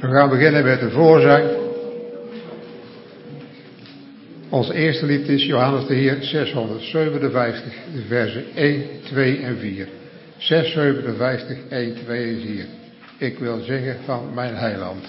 We gaan beginnen met de voorzang. Ons eerste lied is Johannes de Heer 657, de versen 1, 2 en 4. 657, 1, 2 en 4. Ik wil zingen van mijn heiland.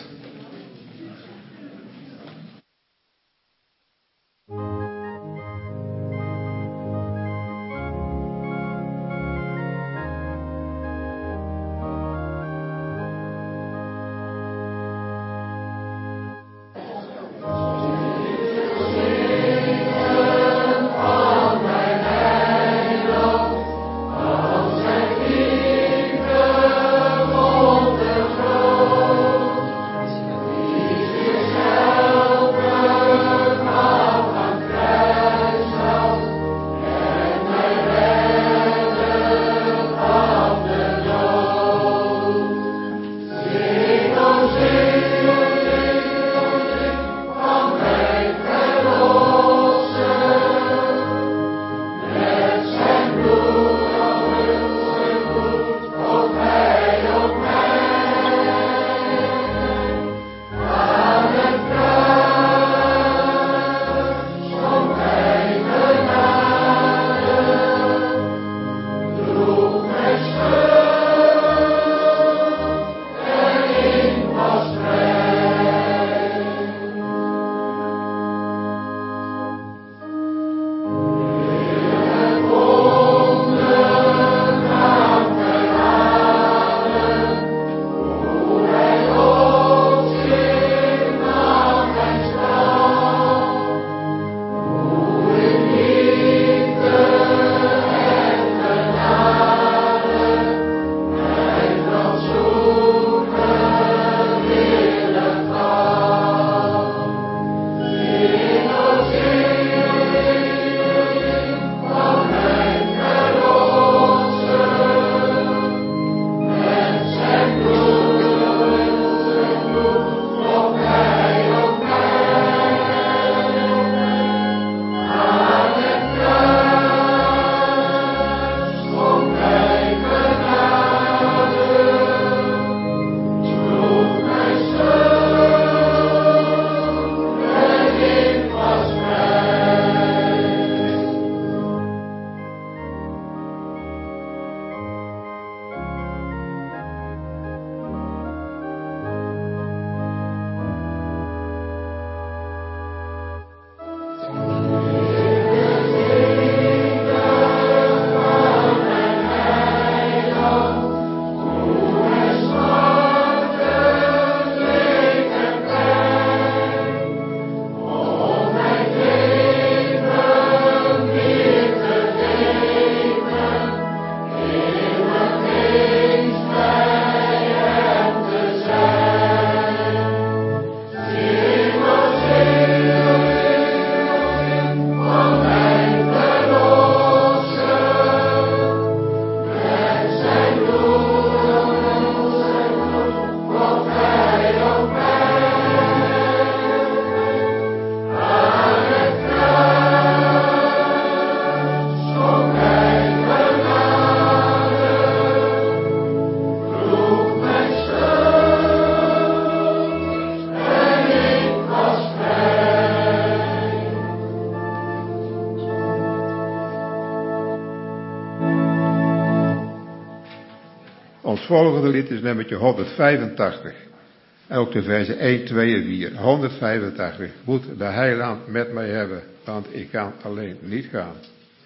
Het volgende lied is nummertje 185. En ook de versen 1, 2 en 4. 185. Moet de heiland met mij hebben, want ik kan alleen niet gaan.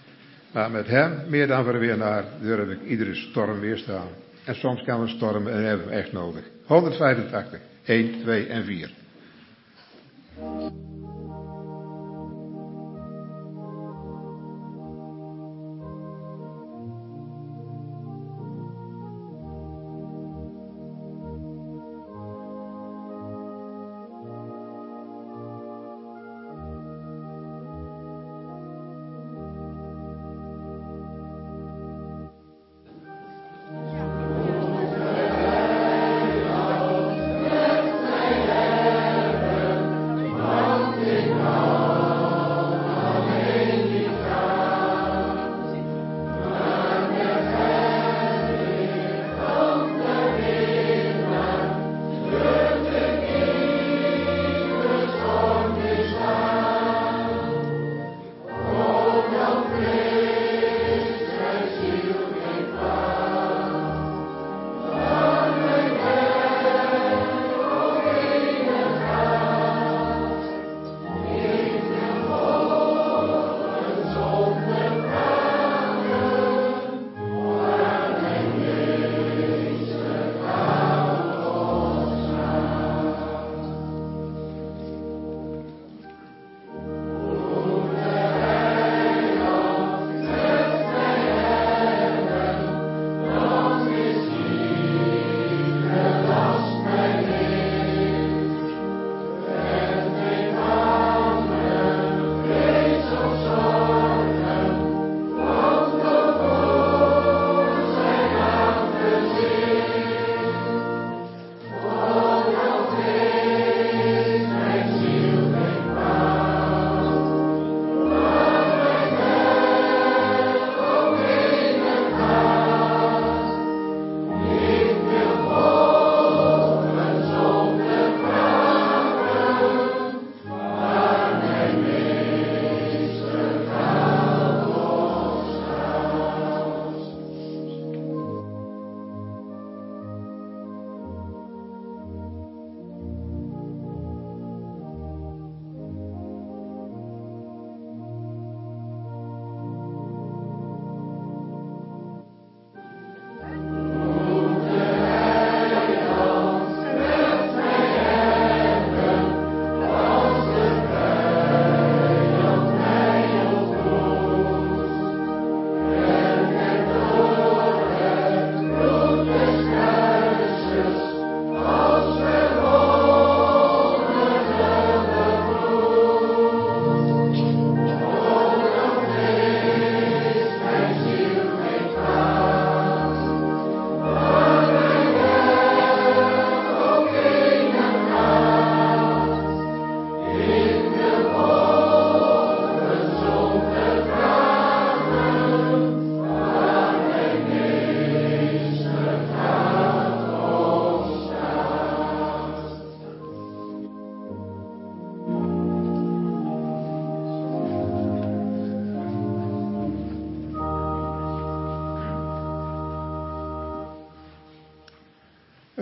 Maar met hem, meer dan verwinnaar, durf ik iedere storm weerstaan. En soms kan we stormen en hebben we echt nodig. 185. 1, 2 en 4.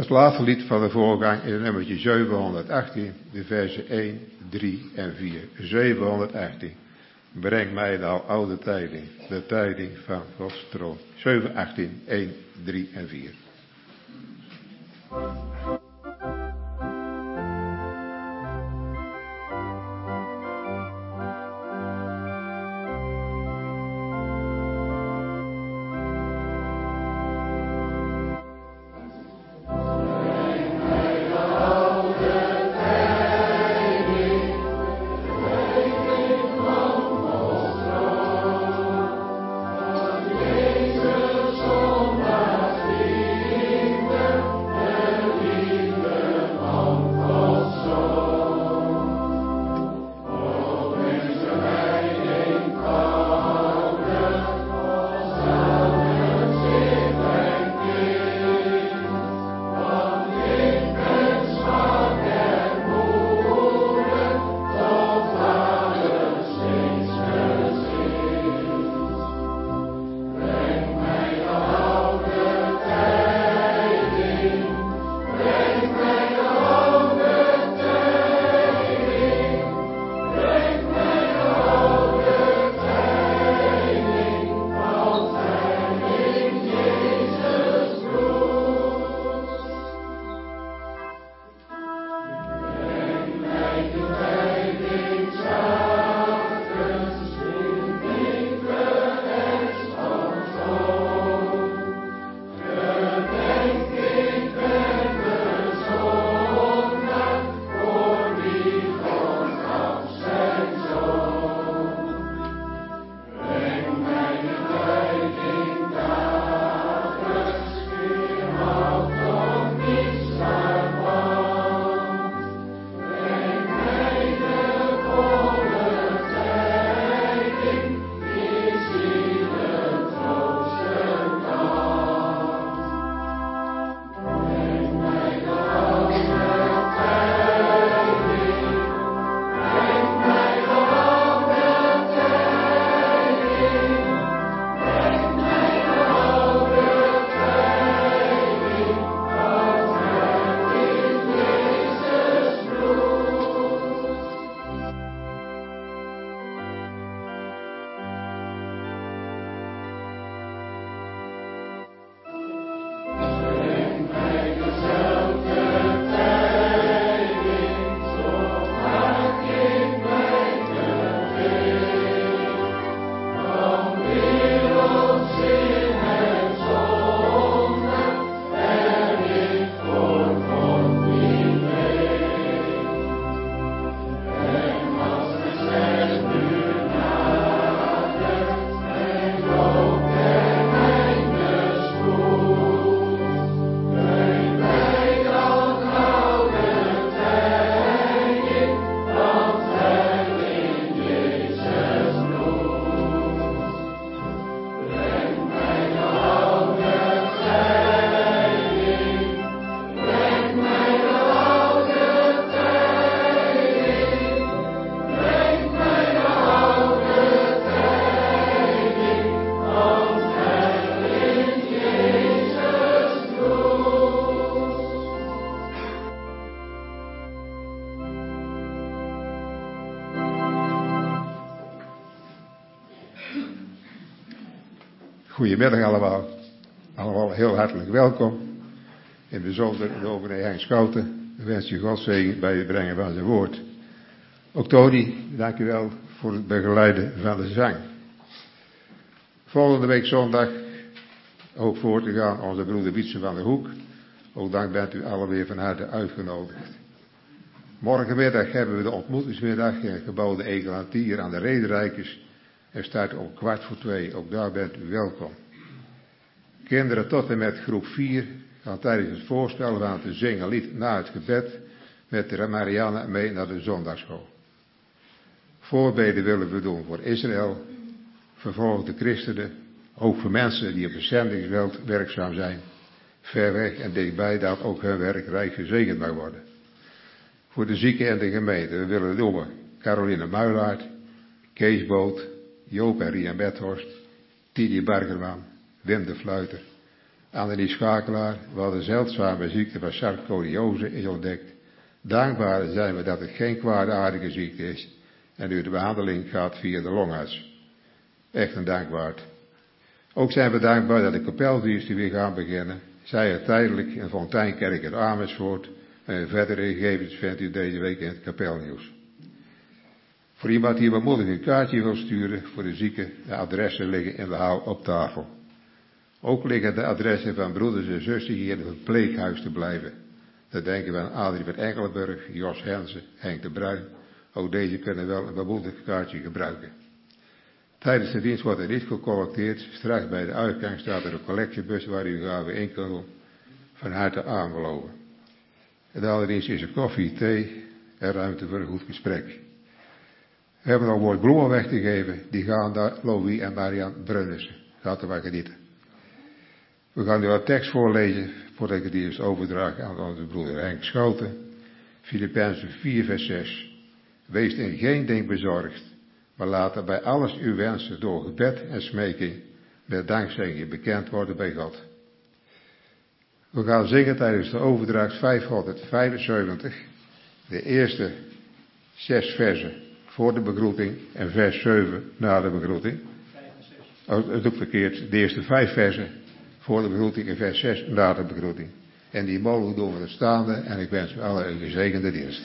Als laatste lied van de voorgang is het nummertje 718, de versen 1, 3 en 4. 718. Breng mij de oude tijding, de tijding van Gods troon. 718, 1, 3 en 4. Goedemiddag allemaal. Allemaal heel hartelijk welkom. In het bijzonder de dominee Hein Schouten. Ik wens je Gods zegen bij het brengen van zijn woord. Ook Tony, dank u wel voor het begeleiden van de zang. Volgende week zondag ook voor te gaan onze broeder Wietse van der Hoek. Ook dank bent u allen weer van harte uitgenodigd. Morgenmiddag hebben we de ontmoetingsmiddag in het gebouw de Egelantier aan de Rederijkers. Er start om 1:15. Ook daar bent u welkom. Kinderen tot en met groep 4 gaan tijdens het voorstellen van het zingen lied na het gebed met de Marianne mee naar de zondagsschool. Voorbeden willen we doen voor Israël, vervolgde christenen, ook voor mensen die op het zendingsveld werkzaam zijn, ver weg en dichtbij, dat ook hun werk rijk gezegend mag worden. Voor de zieken en de gemeente, we willen noemen Caroline Muilaert, Kees Boot, Joop en Rien Bethorst, Tidi Bargerman, Wim de Fluiter, Annelie Schakelaar, waar de zeldzame ziekte van sarcoïdose is ontdekt. Dankbaar zijn we dat het geen kwaadaardige ziekte is en u de behandeling gaat via de longarts. Echt een dankbaard. Ook zijn we dankbaar dat de kapeldiensten weer gaan beginnen. Zij er tijdelijk in Fonteinkerk in Amersfoort. En verdere gegevens vindt u deze week in het kapelnieuws. Voor iemand die bemoedigend een kaartje wil sturen voor de zieken, de adressen liggen in de hal op tafel. Ook liggen de adressen van broeders en zussen hier in het verpleeghuis te blijven. Dan denken we aan Adrie van Engelenburg, Jos Hensen, Henk de Bruin. Ook deze kunnen wel een bemoedigend kaartje gebruiken. Tijdens de dienst wordt er niet gecollecteerd. Straks bij de uitgang staat er een collectiebus waar u gaven in kan van harte aanbeloven. En de andere dienst is er koffie, thee en ruimte voor een goed gesprek. We hebben nog mooi bloemen weg te geven. Die gaan naar Louis en Marian Brunnissen. Gaat er maar genieten. We gaan nu wat tekst voorlezen voordat ik die eerst overdraag aan onze broeder Henk Schouten. Filippenzen 4 vers 6. Wees in geen ding bezorgd, maar laat bij alles uw wensen door gebed en smeking met dankzegging bekend worden bij God. We gaan zingen tijdens de overdracht 575, de eerste 6 versen voor de begroeting en vers 7 na de begroeting. Oh, dat doe ik verkeerd. De eerste 5 versen voor de begroeting en vers 6 na de begroeting. En die mogen doen we het staande en ik wens u allen een gezegende dienst.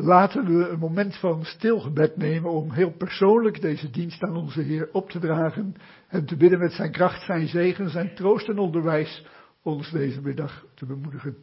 laten we een moment van stilgebed nemen om heel persoonlijk deze dienst aan onze Heer op te dragen en te bidden met zijn kracht, zijn zegen, zijn troost en onderwijs ons deze middag te bemoedigen.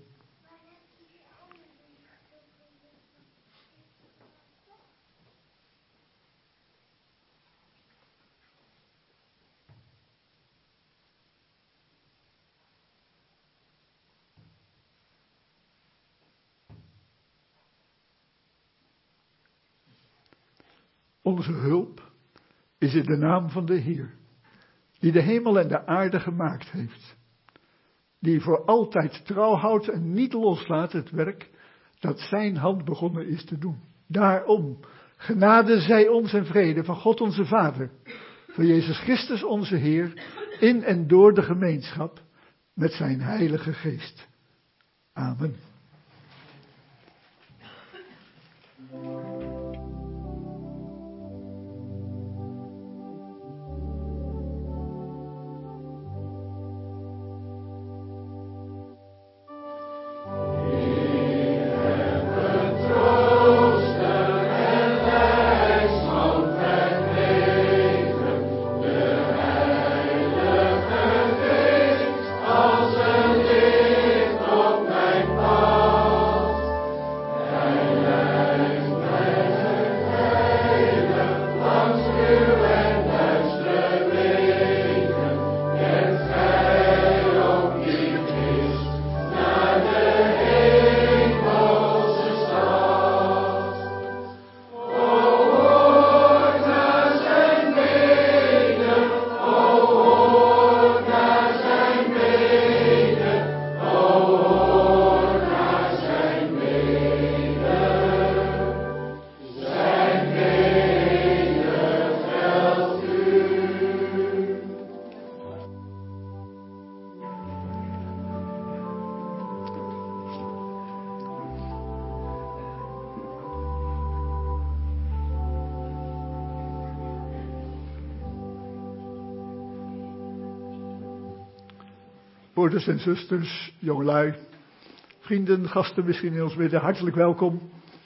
Onze hulp is in de naam van de Heer, die de hemel en de aarde gemaakt heeft, die voor altijd trouw houdt en niet loslaat het werk dat zijn hand begonnen is te doen. Daarom, genade zij ons en vrede van God onze Vader, van Jezus Christus onze Heer, in en door de gemeenschap met zijn Heilige Geest. Amen. Broeders en zusters, jongelui, vrienden, gasten misschien in ons midden, hartelijk welkom.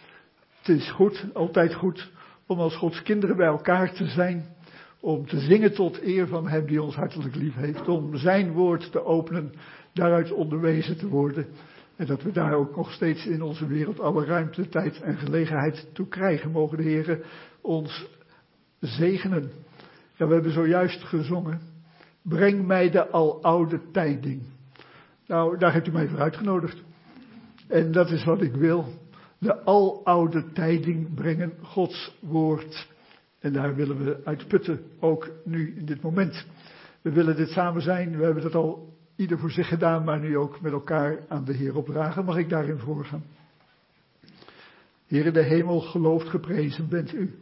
Het is goed, altijd goed, om als Gods kinderen bij elkaar te zijn, om te zingen tot eer van Hem die ons hartelijk lief heeft, om Zijn woord te openen, daaruit onderwezen te worden. En dat we daar ook nog steeds in onze wereld alle ruimte, tijd en gelegenheid toe krijgen. Mogen de Heere ons zegenen. Ja, we hebben zojuist gezongen. Breng mij de aloude tijding. Nou, daar hebt u mij voor uitgenodigd. En dat is wat ik wil. De aloude tijding brengen, Gods woord. En daar willen we uit putten, ook nu in dit moment. We willen dit samen zijn. We hebben dat al ieder voor zich gedaan, maar nu ook met elkaar aan de Heer opdragen. Mag ik daarin voorgaan? Heer in de hemel, geloofd geprezen bent u.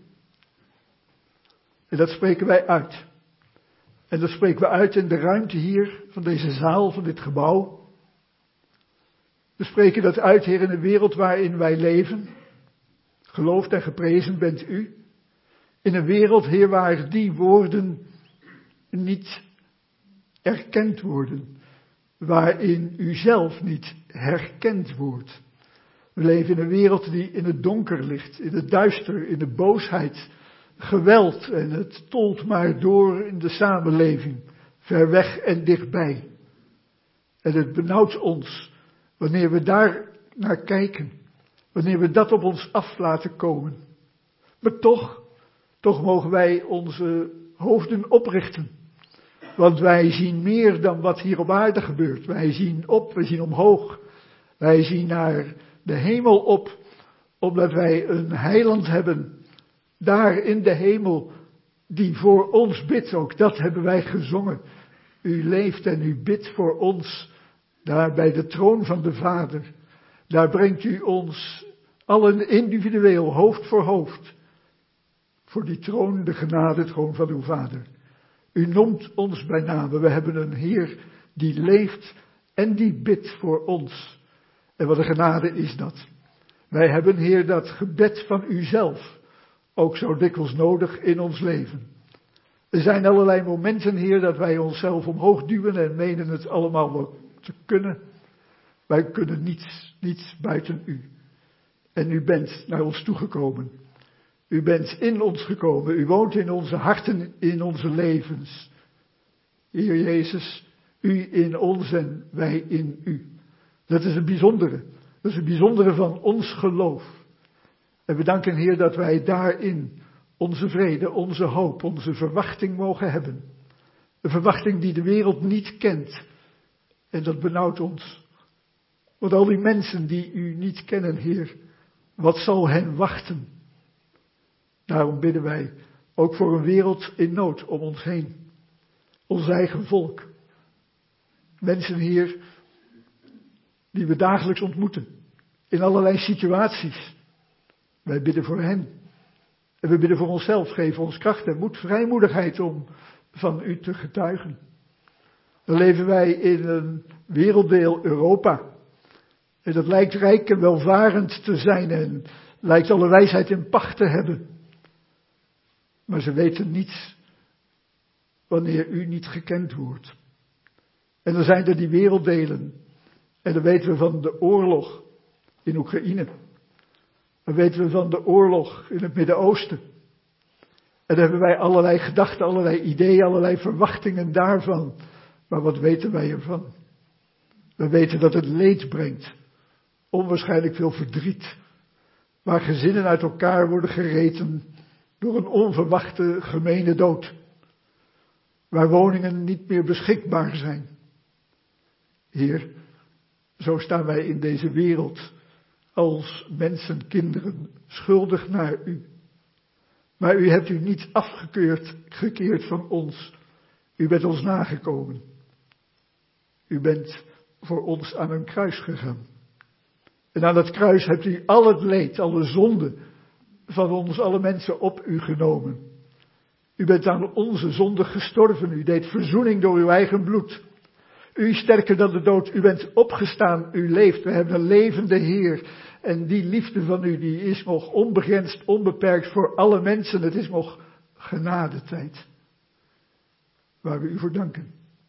En dat spreken wij uit. En dat spreken we uit in de ruimte hier, van deze zaal, van dit gebouw. We spreken dat uit, Heer, in de wereld waarin wij leven. Geloofd en geprezen bent u. In een wereld, Heer, waar die woorden niet erkend worden. Waarin u zelf niet herkend wordt. We leven in een wereld die in het donker ligt, in het duister, in de boosheid, geweld, en het tolt maar door in de samenleving, ver weg en dichtbij. En het benauwt ons, wanneer we daar naar kijken, wanneer we dat op ons af laten komen. Maar toch mogen wij onze hoofden oprichten. Want wij zien meer dan wat hier op aarde gebeurt. Wij zien op, wij zien omhoog. Wij zien naar de hemel op, omdat wij een heiland hebben. Daar in de hemel, die voor ons bidt ook, dat hebben wij gezongen. U leeft en u bidt voor ons, daar bij de troon van de Vader. Daar brengt u ons allen individueel, hoofd voor hoofd, voor die troon, de genadetroon van uw Vader. U noemt ons bij name, we hebben een Heer die leeft en die bidt voor ons. En wat een genade is dat. Wij hebben, Heer, dat gebed van uzelf ook zo dikwijls nodig in ons leven. Er zijn allerlei momenten, Heer, dat wij onszelf omhoog duwen en menen het allemaal wel te kunnen. Wij kunnen niets buiten u. En u bent naar ons toegekomen. U bent in ons gekomen. U woont in onze harten, in onze levens. Heer Jezus, u in ons en wij in u. Dat is het bijzondere. Dat is het bijzondere van ons geloof. En we danken Heer dat wij daarin onze vrede, onze hoop, onze verwachting mogen hebben. Een verwachting die de wereld niet kent. En dat benauwt ons. Want al die mensen die u niet kennen, Heer, wat zal hen wachten? Daarom bidden wij ook voor een wereld in nood om ons heen. Ons eigen volk. Mensen, Heer, die we dagelijks ontmoeten. In allerlei situaties. Wij bidden voor hen. En we bidden voor onszelf. Geef ons kracht en moed, vrijmoedigheid om van u te getuigen. Dan leven wij in een werelddeel Europa. En dat lijkt rijk en welvarend te zijn en lijkt alle wijsheid in pacht te hebben. Maar ze weten niets wanneer u niet gekend wordt. En dan zijn er die werelddelen. En dan weten we van de oorlog in Oekraïne. Dan weten we van de oorlog in het Midden-Oosten. En dan hebben wij allerlei gedachten, allerlei ideeën, allerlei verwachtingen daarvan. Maar wat weten wij ervan? We weten dat het leed brengt. Onwaarschijnlijk veel verdriet. Waar gezinnen uit elkaar worden gereten door een onverwachte gemene dood. Waar woningen niet meer beschikbaar zijn. Heer, zo staan wij in deze wereld als mensen, kinderen, schuldig naar u. Maar u hebt u niet gekeerd van ons. U bent ons nagekomen. U bent voor ons aan een kruis gegaan. En aan dat kruis hebt u al het leed, alle zonde van ons, alle mensen op u genomen. U bent aan onze zonde gestorven. U deed verzoening door uw eigen bloed. U is sterker dan de dood. U bent opgestaan. U leeft. We hebben een levende Heer. En die liefde van u, die is nog onbegrensd, onbeperkt voor alle mensen. Het is nog genadetijd. Waar we u voor danken.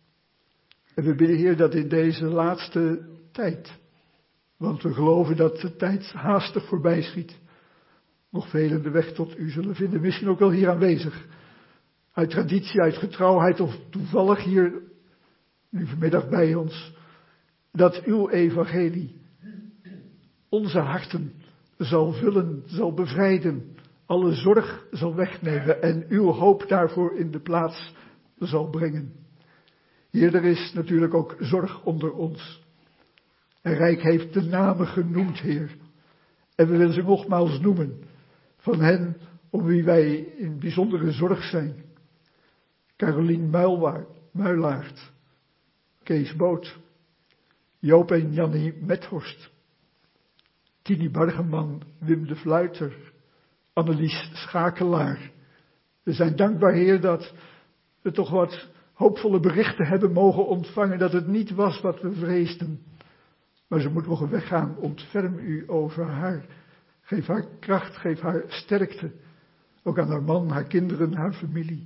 En we bidden, Heer, dat in deze laatste tijd, want we geloven dat de tijd haastig voorbij schiet, nog velen de weg tot u zullen vinden. Misschien ook wel hier aanwezig. Uit traditie, uit getrouwheid of toevallig hier nu vanmiddag bij ons. Dat uw evangelie onze harten zal vullen, zal bevrijden. Alle zorg zal wegnemen en uw hoop daarvoor in de plaats zal brengen. Heer, er is natuurlijk ook zorg onder ons. En Rijk heeft de namen genoemd, Heer. En we willen ze nogmaals noemen. Van hen om wie wij in bijzondere zorg zijn. Carolien Muilaert. Kees Boot. Joop en Jannie Methorst. Tini Bargeman, Wim de Fluiter. Annelies Schakelaar. We zijn dankbaar, Heer, dat we toch wat hoopvolle berichten hebben mogen ontvangen. Dat het niet was wat we vreesden. Maar ze moet mogen weggaan. Ontferm u over haar. Geef haar kracht, geef haar sterkte. Ook aan haar man, haar kinderen, haar familie.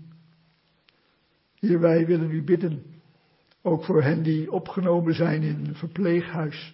Heer, wij willen u bidden. Ook voor hen die opgenomen zijn in een verpleeghuis.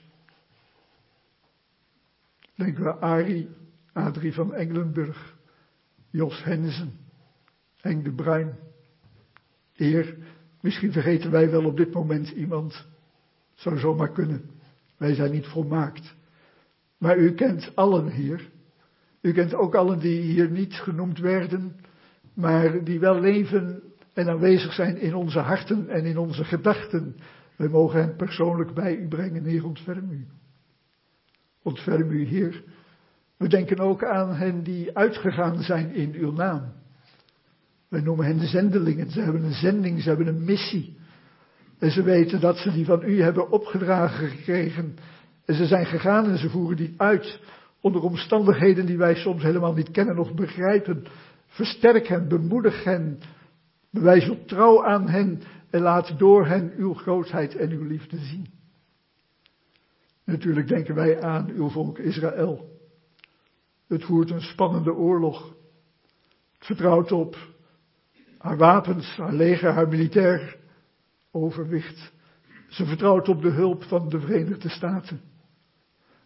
Denken we aan Adrie van Engelenburg. Jos Hensen. Henk de Bruin. Heer, misschien vergeten wij wel op dit moment iemand. Zou zomaar kunnen. Wij zijn niet volmaakt. Maar u kent allen, Heer. U kent ook allen die hier niet genoemd werden, maar die wel leven en aanwezig zijn in onze harten en in onze gedachten. Wij mogen hen persoonlijk bij u brengen, Heer, ontferm u. Ontferm u, Heer. We denken ook aan hen die uitgegaan zijn in uw naam. Wij noemen hen zendelingen. Ze hebben een zending, ze hebben een missie. En ze weten dat ze die van u hebben opgedragen gekregen. En ze zijn gegaan en ze voeren die uit onder omstandigheden die wij soms helemaal niet kennen of begrijpen. Versterk hen, bemoedig hen, bewijs uw trouw aan hen en laat door hen uw grootheid en uw liefde zien. Natuurlijk denken wij aan uw volk Israël. Het voert een spannende oorlog. Het vertrouwt op haar wapens, haar leger, haar militair overwicht. Ze vertrouwt op de hulp van de Verenigde Staten.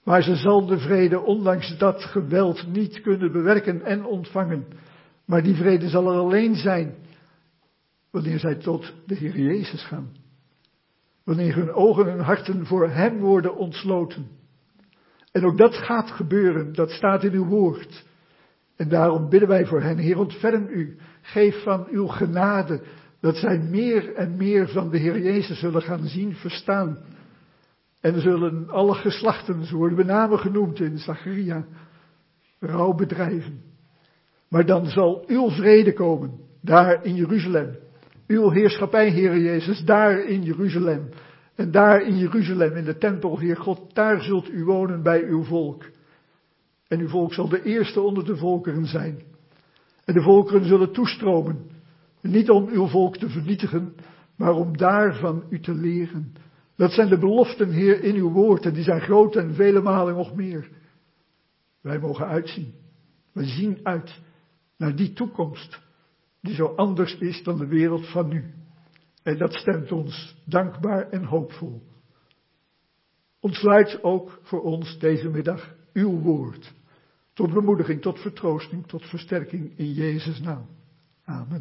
Maar ze zal de vrede ondanks dat geweld niet kunnen bewerken en ontvangen. Maar die vrede zal er alleen zijn wanneer zij tot de Heer Jezus gaan. Wanneer hun ogen en harten voor Hem worden ontsloten. En ook dat gaat gebeuren, dat staat in uw woord. En daarom bidden wij voor hen, Heer, ontferm u, geef van uw genade, dat zij meer en meer van de Heer Jezus zullen gaan zien, verstaan. En zullen alle geslachten, zo worden we namen genoemd in Zacharia, rouw bedrijven. Maar dan zal uw vrede komen, daar in Jeruzalem. Uw heerschappij, Heer Jezus, daar in Jeruzalem. En daar in Jeruzalem, in de tempel, Heer God, daar zult u wonen bij uw volk. En uw volk zal de eerste onder de volkeren zijn. En de volkeren zullen toestromen. Niet om uw volk te vernietigen, maar om daarvan u te leren. Dat zijn de beloften, Heer, in uw woord. En die zijn groot en vele malen nog meer. Wij mogen uitzien. Wij zien uit naar die toekomst. Die zo anders is dan de wereld van nu. En dat stemt ons dankbaar en hoopvol. Ontsluit ook voor ons deze middag uw woord. Tot bemoediging, tot vertroosting, tot versterking in Jezus' naam. Amen.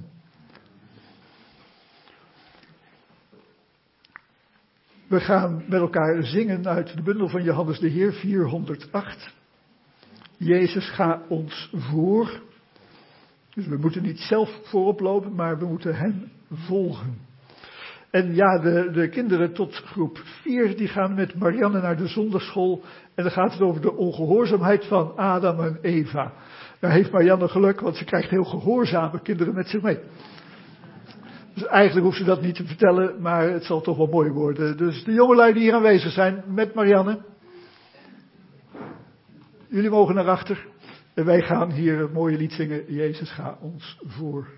We gaan met elkaar zingen uit de bundel van Johannes de Heer 408. Jezus, ga ons voor. Dus we moeten niet zelf voorop lopen, maar we moeten hem volgen. En ja, de kinderen tot groep 4, die gaan met Marianne naar de zondagschool. En dan gaat het over de ongehoorzaamheid van Adam en Eva. Daar heeft Marianne geluk, want ze krijgt heel gehoorzame kinderen met zich mee. Dus eigenlijk hoeft ze dat niet te vertellen, maar het zal toch wel mooi worden. Dus de jongelui die hier aanwezig zijn, met Marianne. Jullie mogen naar achter. En wij gaan hier een mooie lied zingen. Jezus, ga ons voor.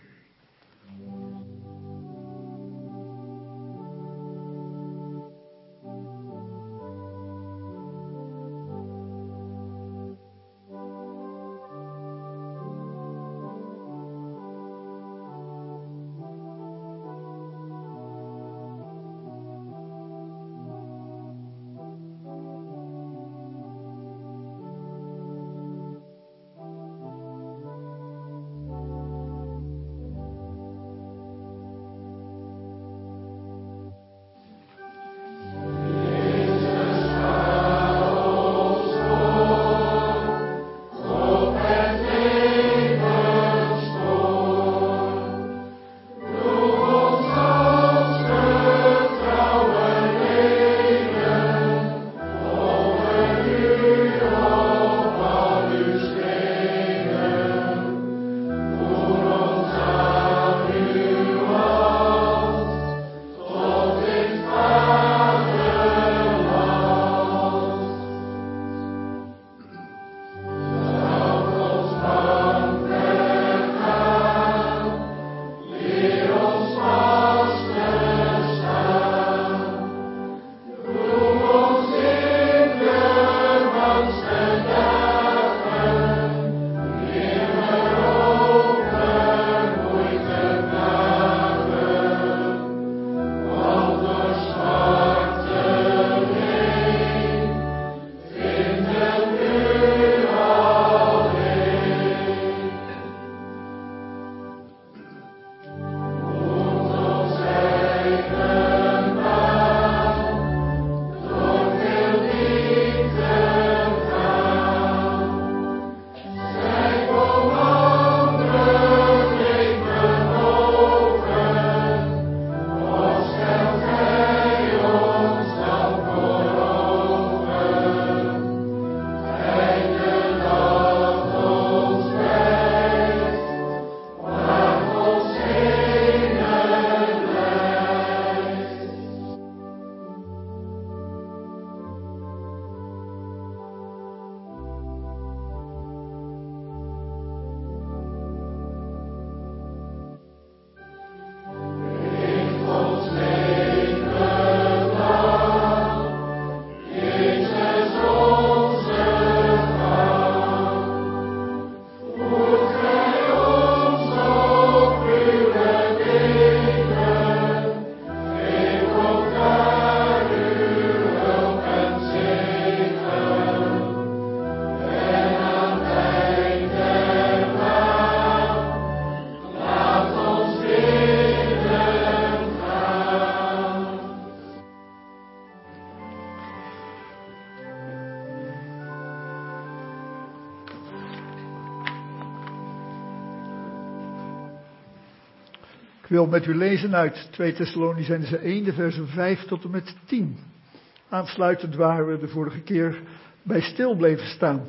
Ik wil met u lezen uit 2 Thessalonicenzen 1, de versen 5 tot en met 10. Aansluitend waar we de vorige keer bij stil bleven staan.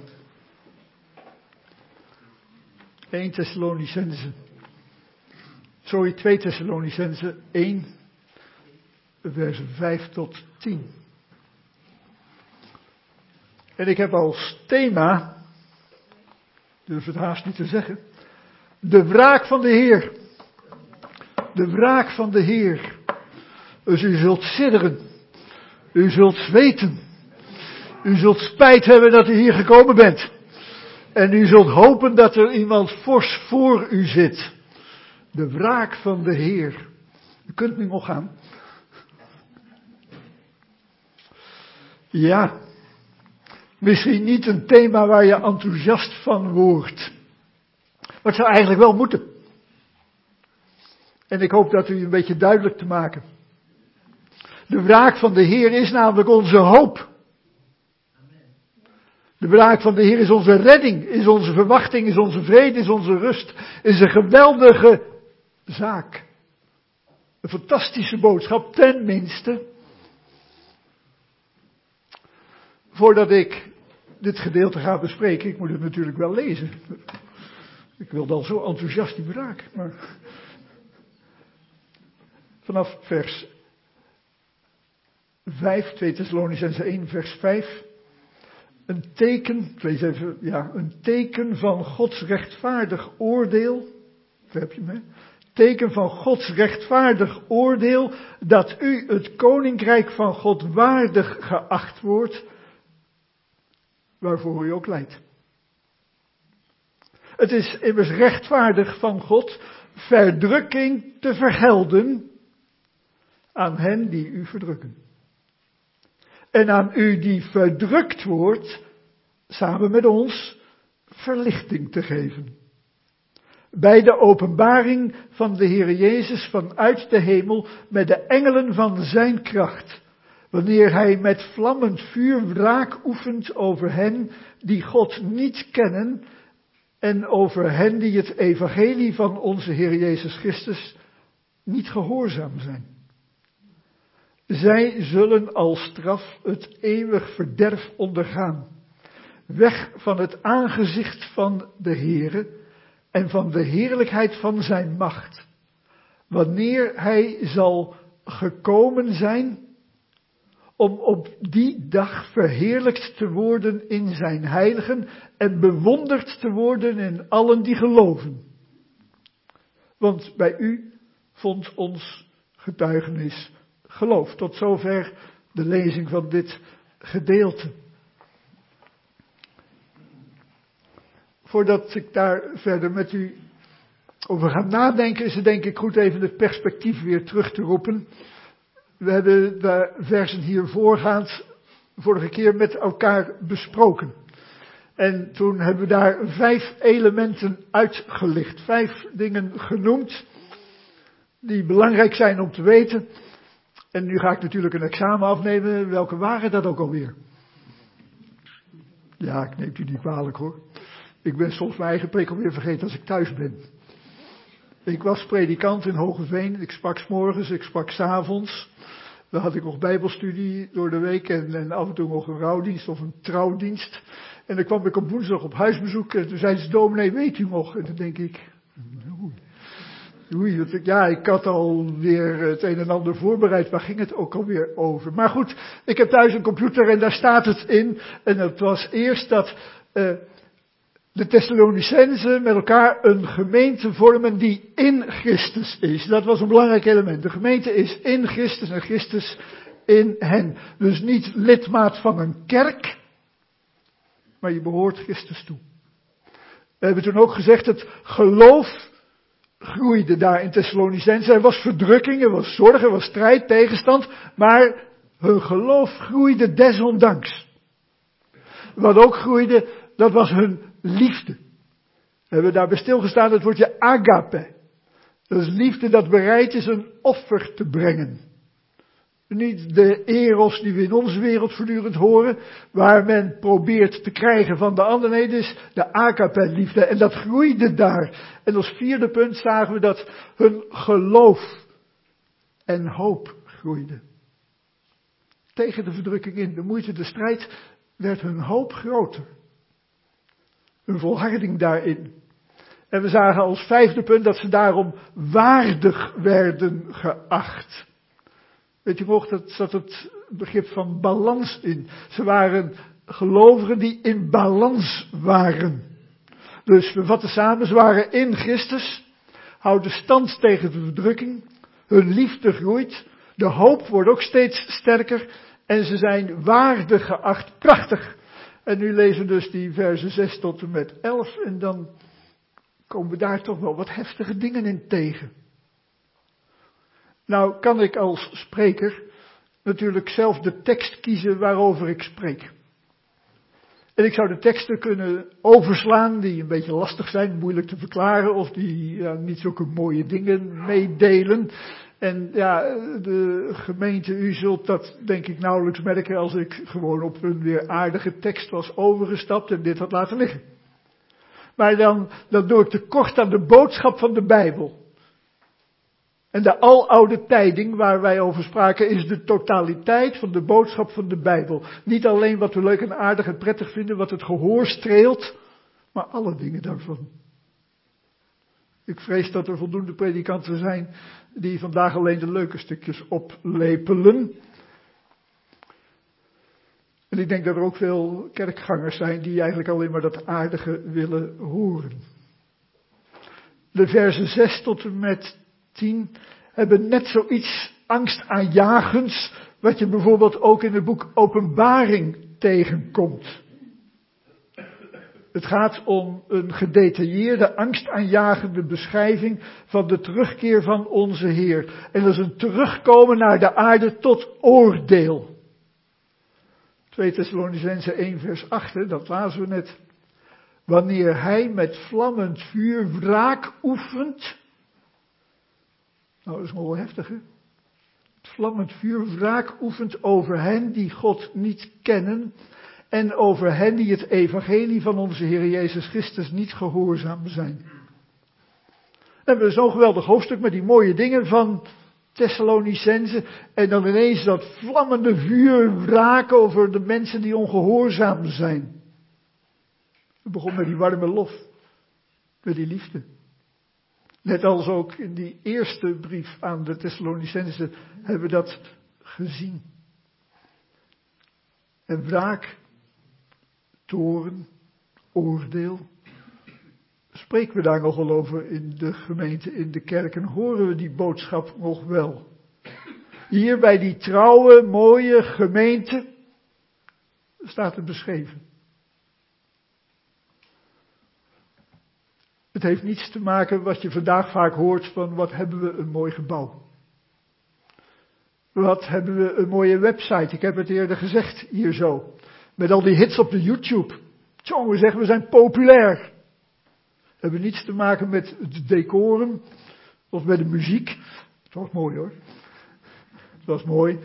2 Thessalonicenzen 1, versen 5 tot 10. En ik heb als thema, durf het haast niet te zeggen, de wraak van de Heer. De wraak van de Heer. Dus u zult sidderen. U zult zweten. U zult spijt hebben dat u hier gekomen bent. En u zult hopen dat er iemand fors voor u zit. De wraak van de Heer. U kunt nu nog gaan. Ja. Misschien niet een thema waar je enthousiast van wordt. Maar het zou eigenlijk wel moeten. En ik hoop dat u een beetje duidelijk te maken. De wraak van de Heer is namelijk onze hoop. De wraak van de Heer is onze redding, is onze verwachting, is onze vrede, is onze rust. Is een geweldige zaak. Een fantastische boodschap, tenminste. Voordat ik dit gedeelte ga bespreken, ik moet het natuurlijk wel lezen. Ik wil dan zo enthousiast die wraak, maar... Vanaf vers 5, 2 Thessalonicenzen 1, vers 5. Een teken van Gods rechtvaardig oordeel. Daar heb je me. Teken van Gods rechtvaardig oordeel, dat u het koninkrijk van God waardig geacht wordt, waarvoor u ook lijdt. Het is immers rechtvaardig van God verdrukking te vergelden aan hen die u verdrukken. En aan u die verdrukt wordt, samen met ons, verlichting te geven. Bij de openbaring van de Heer Jezus vanuit de hemel met de engelen van zijn kracht. Wanneer hij met vlammend vuur wraak oefent over hen die God niet kennen en over hen die het evangelie van onze Heer Jezus Christus niet gehoorzaam zijn. Zij zullen als straf het eeuwig verderf ondergaan. Weg van het aangezicht van de Heere en van de heerlijkheid van zijn macht. Wanneer hij zal gekomen zijn om op die dag verheerlijkt te worden in zijn heiligen en bewonderd te worden in allen die geloven. Want bij u vond ons getuigenis geloof. Tot zover de lezing van dit gedeelte. Voordat ik daar verder met u over ga nadenken, is het denk ik goed even het perspectief weer terug te roepen. We hebben de versen hier voorgaand vorige keer met elkaar besproken. En toen hebben we daar 5 elementen uitgelicht. 5 dingen genoemd die belangrijk zijn om te weten. En nu ga ik natuurlijk een examen afnemen. Welke waren dat ook alweer? Ja, ik neem u niet kwalijk hoor. Ik ben soms mijn eigen preek alweer vergeten als ik thuis ben. Ik was predikant in Hogeveen. Ik sprak 's morgens, ik sprak 's avonds. Dan had ik nog bijbelstudie door de week en af en toe nog een rouwdienst of een trouwdienst. En dan kwam ik op woensdag op huisbezoek en toen zei ze, dominee, weet u nog? En dan denk ik, oei, ja, ik had alweer het een en ander voorbereid, waar ging het ook alweer over? Maar goed, ik heb thuis een computer en daar staat het in. En het was eerst dat de Thessalonicenzen met elkaar een gemeente vormen die in Christus is. Dat was een belangrijk element. De gemeente is in Christus en Christus in hen. Dus niet lidmaat van een kerk, maar je behoort Christus toe. We hebben toen ook gezegd, het geloof groeide daar in Thessalonicenzen. Er was verdrukking, er was zorg, er was strijd, tegenstand, maar hun geloof groeide desondanks. Wat ook groeide, dat was hun liefde. We hebben daarbij stilgestaan het woordje agape. Dat is liefde dat bereid is een offer te brengen. Niet de eros die we in onze wereld voortdurend horen, waar men probeert te krijgen van de ander. Nee, dus de agape-liefde. En dat groeide daar. En als vierde punt zagen we dat hun geloof en hoop groeide. Tegen de verdrukking in, de moeite, de strijd, werd hun hoop groter. Hun volharding daarin. En we zagen als vijfde punt dat ze daarom waardig werden geacht. Weet u nog, dat zat het begrip van balans in. Ze waren gelovigen die in balans waren. Dus we vatten samen, ze waren in Christus, houden stand tegen de verdrukking, hun liefde groeit, de hoop wordt ook steeds sterker en ze zijn waardig geacht. Prachtig. En nu lezen we dus die versen 6 tot en met 11 en dan komen we daar toch wel wat heftige dingen in tegen. Nou kan ik als spreker natuurlijk zelf de tekst kiezen waarover ik spreek. En ik zou de teksten kunnen overslaan die een beetje lastig zijn, moeilijk te verklaren of die niet zulke mooie dingen meedelen. En ja, de gemeente, u zult dat denk ik nauwelijks merken als ik gewoon op een weer aardige tekst was overgestapt en dit had laten liggen. Maar dan doe ik tekort aan de boodschap van de Bijbel. En de aloude tijding waar wij over spraken is de totaliteit van de boodschap van de Bijbel. Niet alleen wat we leuk en aardig en prettig vinden, wat het gehoor streelt, maar alle dingen daarvan. Ik vrees dat er voldoende predikanten zijn die vandaag alleen de leuke stukjes oplepelen. En ik denk dat er ook veel kerkgangers zijn die eigenlijk alleen maar dat aardige willen horen. De versen 6 tot en met 10 hebben net zoiets angstaanjagends, wat je bijvoorbeeld ook in het boek Openbaring tegenkomt. Het gaat om een gedetailleerde, angstaanjagende beschrijving van de terugkeer van onze Heer. En dat is een terugkomen naar de aarde tot oordeel. 2 Thessalonicenzen 1 vers 8, dat lazen we net. Wanneer hij met vlammend vuur wraak oefent. Nou, dat is nogal heftig, hè? Het vlammend vuur wraak oefent over hen die God niet kennen. En over hen die het evangelie van onze Heer Jezus Christus niet gehoorzaam zijn. Dan hebben we zo'n geweldig hoofdstuk met die mooie dingen van Thessalonicenzen. En dan ineens dat vlammende vuur wraak over de mensen die ongehoorzaam zijn. Het begon met die warme lof. Met die liefde. Net als ook in die eerste brief aan de Thessalonicenzen hebben we dat gezien. En wraak, toorn, oordeel. Spreken we daar nogal over in de gemeente, in de kerk en horen we die boodschap nog wel? Hier bij die trouwe, mooie gemeente staat het beschreven. Het heeft niets te maken wat je vandaag vaak hoort van wat hebben we een mooi gebouw. Wat hebben we een mooie website. Ik heb het eerder gezegd hier zo. Met al die hits op de YouTube. Jongen, zeggen we zijn populair. We hebben niets te maken met het decorum of met de muziek. Het was mooi hoor. Het was mooi.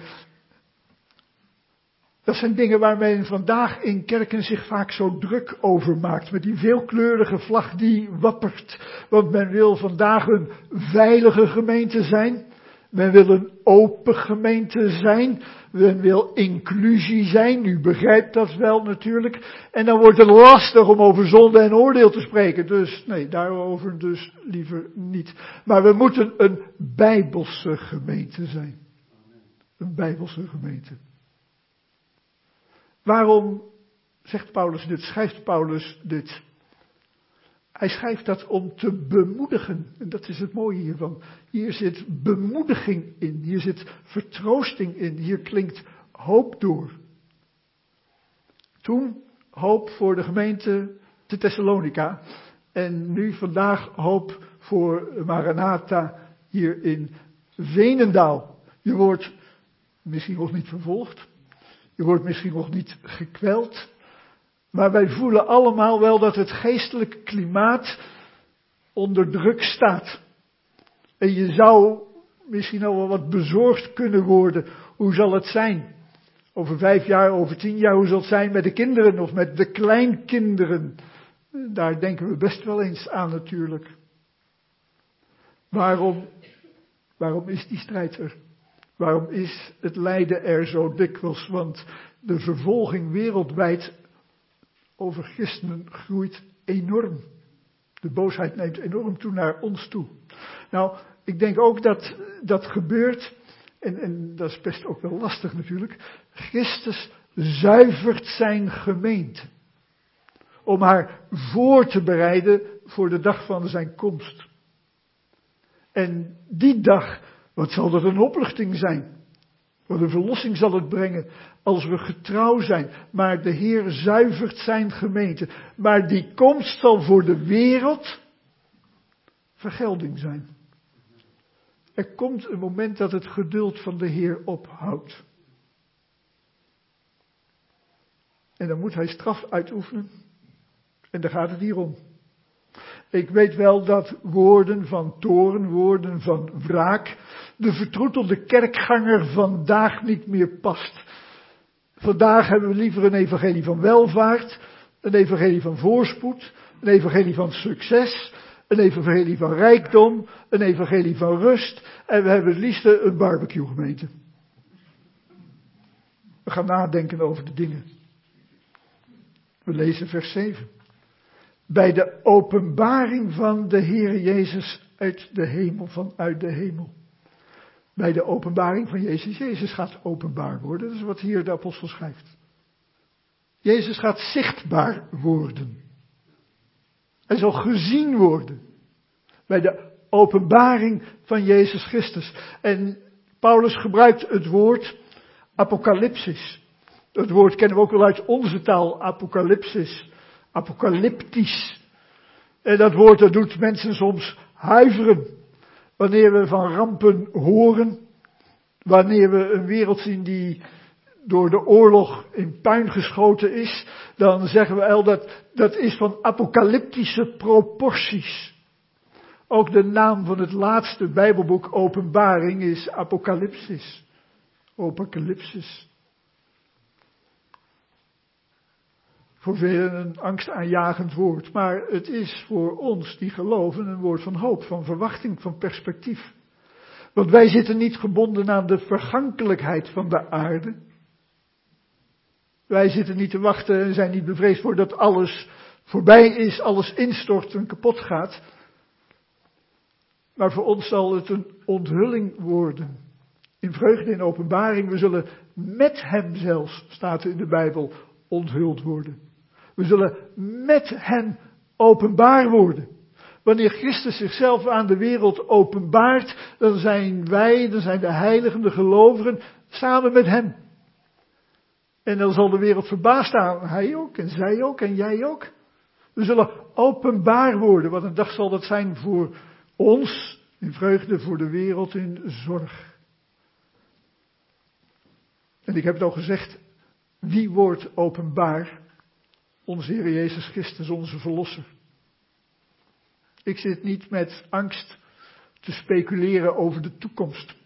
Dat zijn dingen waar men vandaag in kerken zich vaak zo druk over maakt. Met die veelkleurige vlag die wappert. Want men wil vandaag een veilige gemeente zijn. Men wil een open gemeente zijn. Men wil inclusie zijn. U begrijpt dat wel natuurlijk. En dan wordt het lastig om over zonde en oordeel te spreken. Dus nee, daarover dus liever niet. Maar we moeten een bijbelse gemeente zijn. Een bijbelse gemeente. Waarom zegt Paulus dit, schrijft Paulus dit? Hij schrijft dat om te bemoedigen. En dat is het mooie hiervan. Hier zit bemoediging in. Hier zit vertroosting in. Hier klinkt hoop door. Toen hoop voor de gemeente te Thessalonica. En nu vandaag hoop voor Maranatha hier in Veenendaal. Je wordt misschien nog niet vervolgd. Je wordt misschien nog niet gekweld. Maar wij voelen allemaal wel dat het geestelijke klimaat onder druk staat. En je zou misschien al wel wat bezorgd kunnen worden. Hoe zal het zijn? Over 5 jaar, over 10 jaar, hoe zal het zijn met de kinderen of met de kleinkinderen? Daar denken we best wel eens aan natuurlijk. Waarom is die strijd er? Waarom is het lijden er zo dikwijls? Want de vervolging wereldwijd over christenen groeit enorm. De boosheid neemt enorm toe naar ons toe. Nou, ik denk ook dat dat gebeurt, en dat is best ook wel lastig natuurlijk. Christus zuivert zijn gemeente. Om haar voor te bereiden voor de dag van zijn komst. En die dag, wat zal dat een opluchting zijn? Wat een verlossing zal het brengen als we getrouw zijn. Maar de Heer zuivert zijn gemeente. Maar die komst zal voor de wereld vergelding zijn. Er komt een moment dat het geduld van de Heer ophoudt. En dan moet hij straf uitoefenen. En daar gaat het hier om. Ik weet wel dat woorden van toorn, woorden van wraak, de vertroetelde kerkganger vandaag niet meer past. Vandaag hebben we liever een evangelie van welvaart, een evangelie van voorspoed, een evangelie van succes, een evangelie van rijkdom, een evangelie van rust en we hebben het liefst een barbecue gemeente. We gaan nadenken over de dingen. We lezen vers 7. Bij de openbaring van de Heer Jezus vanuit de hemel. Bij de openbaring van Jezus. Jezus gaat openbaar worden. Dat is wat hier de apostel schrijft. Jezus gaat zichtbaar worden. Hij zal gezien worden. Bij de openbaring van Jezus Christus. En Paulus gebruikt het woord apocalypsis. Het woord kennen we ook wel uit onze taal, apocalypsis. Apocalyptisch. En dat woord dat doet mensen soms huiveren. Wanneer we van rampen horen. Wanneer we een wereld zien die door de oorlog in puin geschoten is. Dan zeggen we wel dat is van apocalyptische proporties. Ook de naam van het laatste Bijbelboek Openbaring is Apocalypsis. Apocalypsis. Voor velen een angstaanjagend woord, maar het is voor ons die geloven een woord van hoop, van verwachting, van perspectief. Want wij zitten niet gebonden aan de vergankelijkheid van de aarde. Wij zitten niet te wachten en zijn niet bevreesd voor dat alles voorbij is, alles instort en kapot gaat. Maar voor ons zal het een onthulling worden. In vreugde en openbaring, we zullen met hem zelfs, staat er in de Bijbel, onthuld worden. We zullen met hem openbaar worden. Wanneer Christus zichzelf aan de wereld openbaart, dan zijn wij, dan zijn de heiligen, de gelovigen, samen met hem. En dan zal de wereld verbaasd staan. Hij ook, en zij ook, en jij ook. We zullen openbaar worden. Wat een dag zal dat zijn voor ons, in vreugde, voor de wereld in zorg. En ik heb het al gezegd, wie wordt openbaar? Onze Heer Jezus Christus, onze Verlosser. Ik zit niet met angst te speculeren over de toekomst.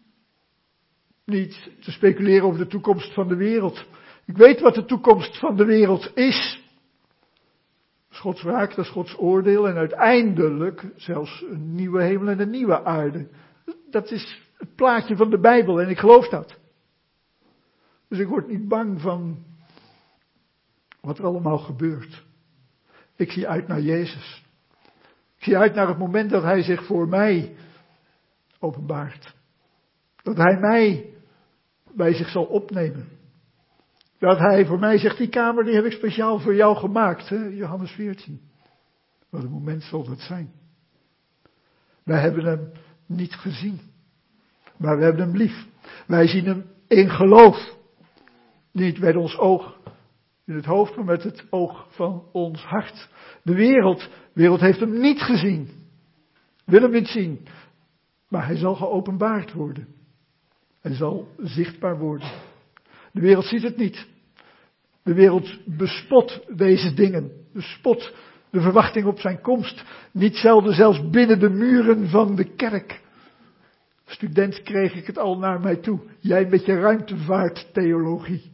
Niet te speculeren over de toekomst van de wereld. Ik weet wat de toekomst van de wereld is. Dat is Gods wraak, dat is Gods oordeel en uiteindelijk zelfs een nieuwe hemel en een nieuwe aarde. Dat is het plaatje van de Bijbel en ik geloof dat. Dus ik word niet bang van wat er allemaal gebeurt. Ik zie uit naar Jezus. Ik zie uit naar het moment dat Hij zich voor mij openbaart. Dat Hij mij bij zich zal opnemen. Dat Hij voor mij zegt, die kamer die heb ik speciaal voor jou gemaakt. Hè? Johannes 14. Wat een moment zal dat zijn. Wij hebben Hem niet gezien. Maar we hebben Hem lief. Wij zien Hem in geloof. Niet met ons oog in het hoofd, maar met het oog van ons hart. De wereld heeft Hem niet gezien. Wil Hem niet zien. Maar Hij zal geopenbaard worden. Hij zal zichtbaar worden. De wereld ziet het niet. De wereld bespot deze dingen. Bespot de verwachting op zijn komst. Niet zelden zelfs binnen de muren van de kerk. Student kreeg ik het al naar mij toe. Jij met je ruimtevaarttheologie.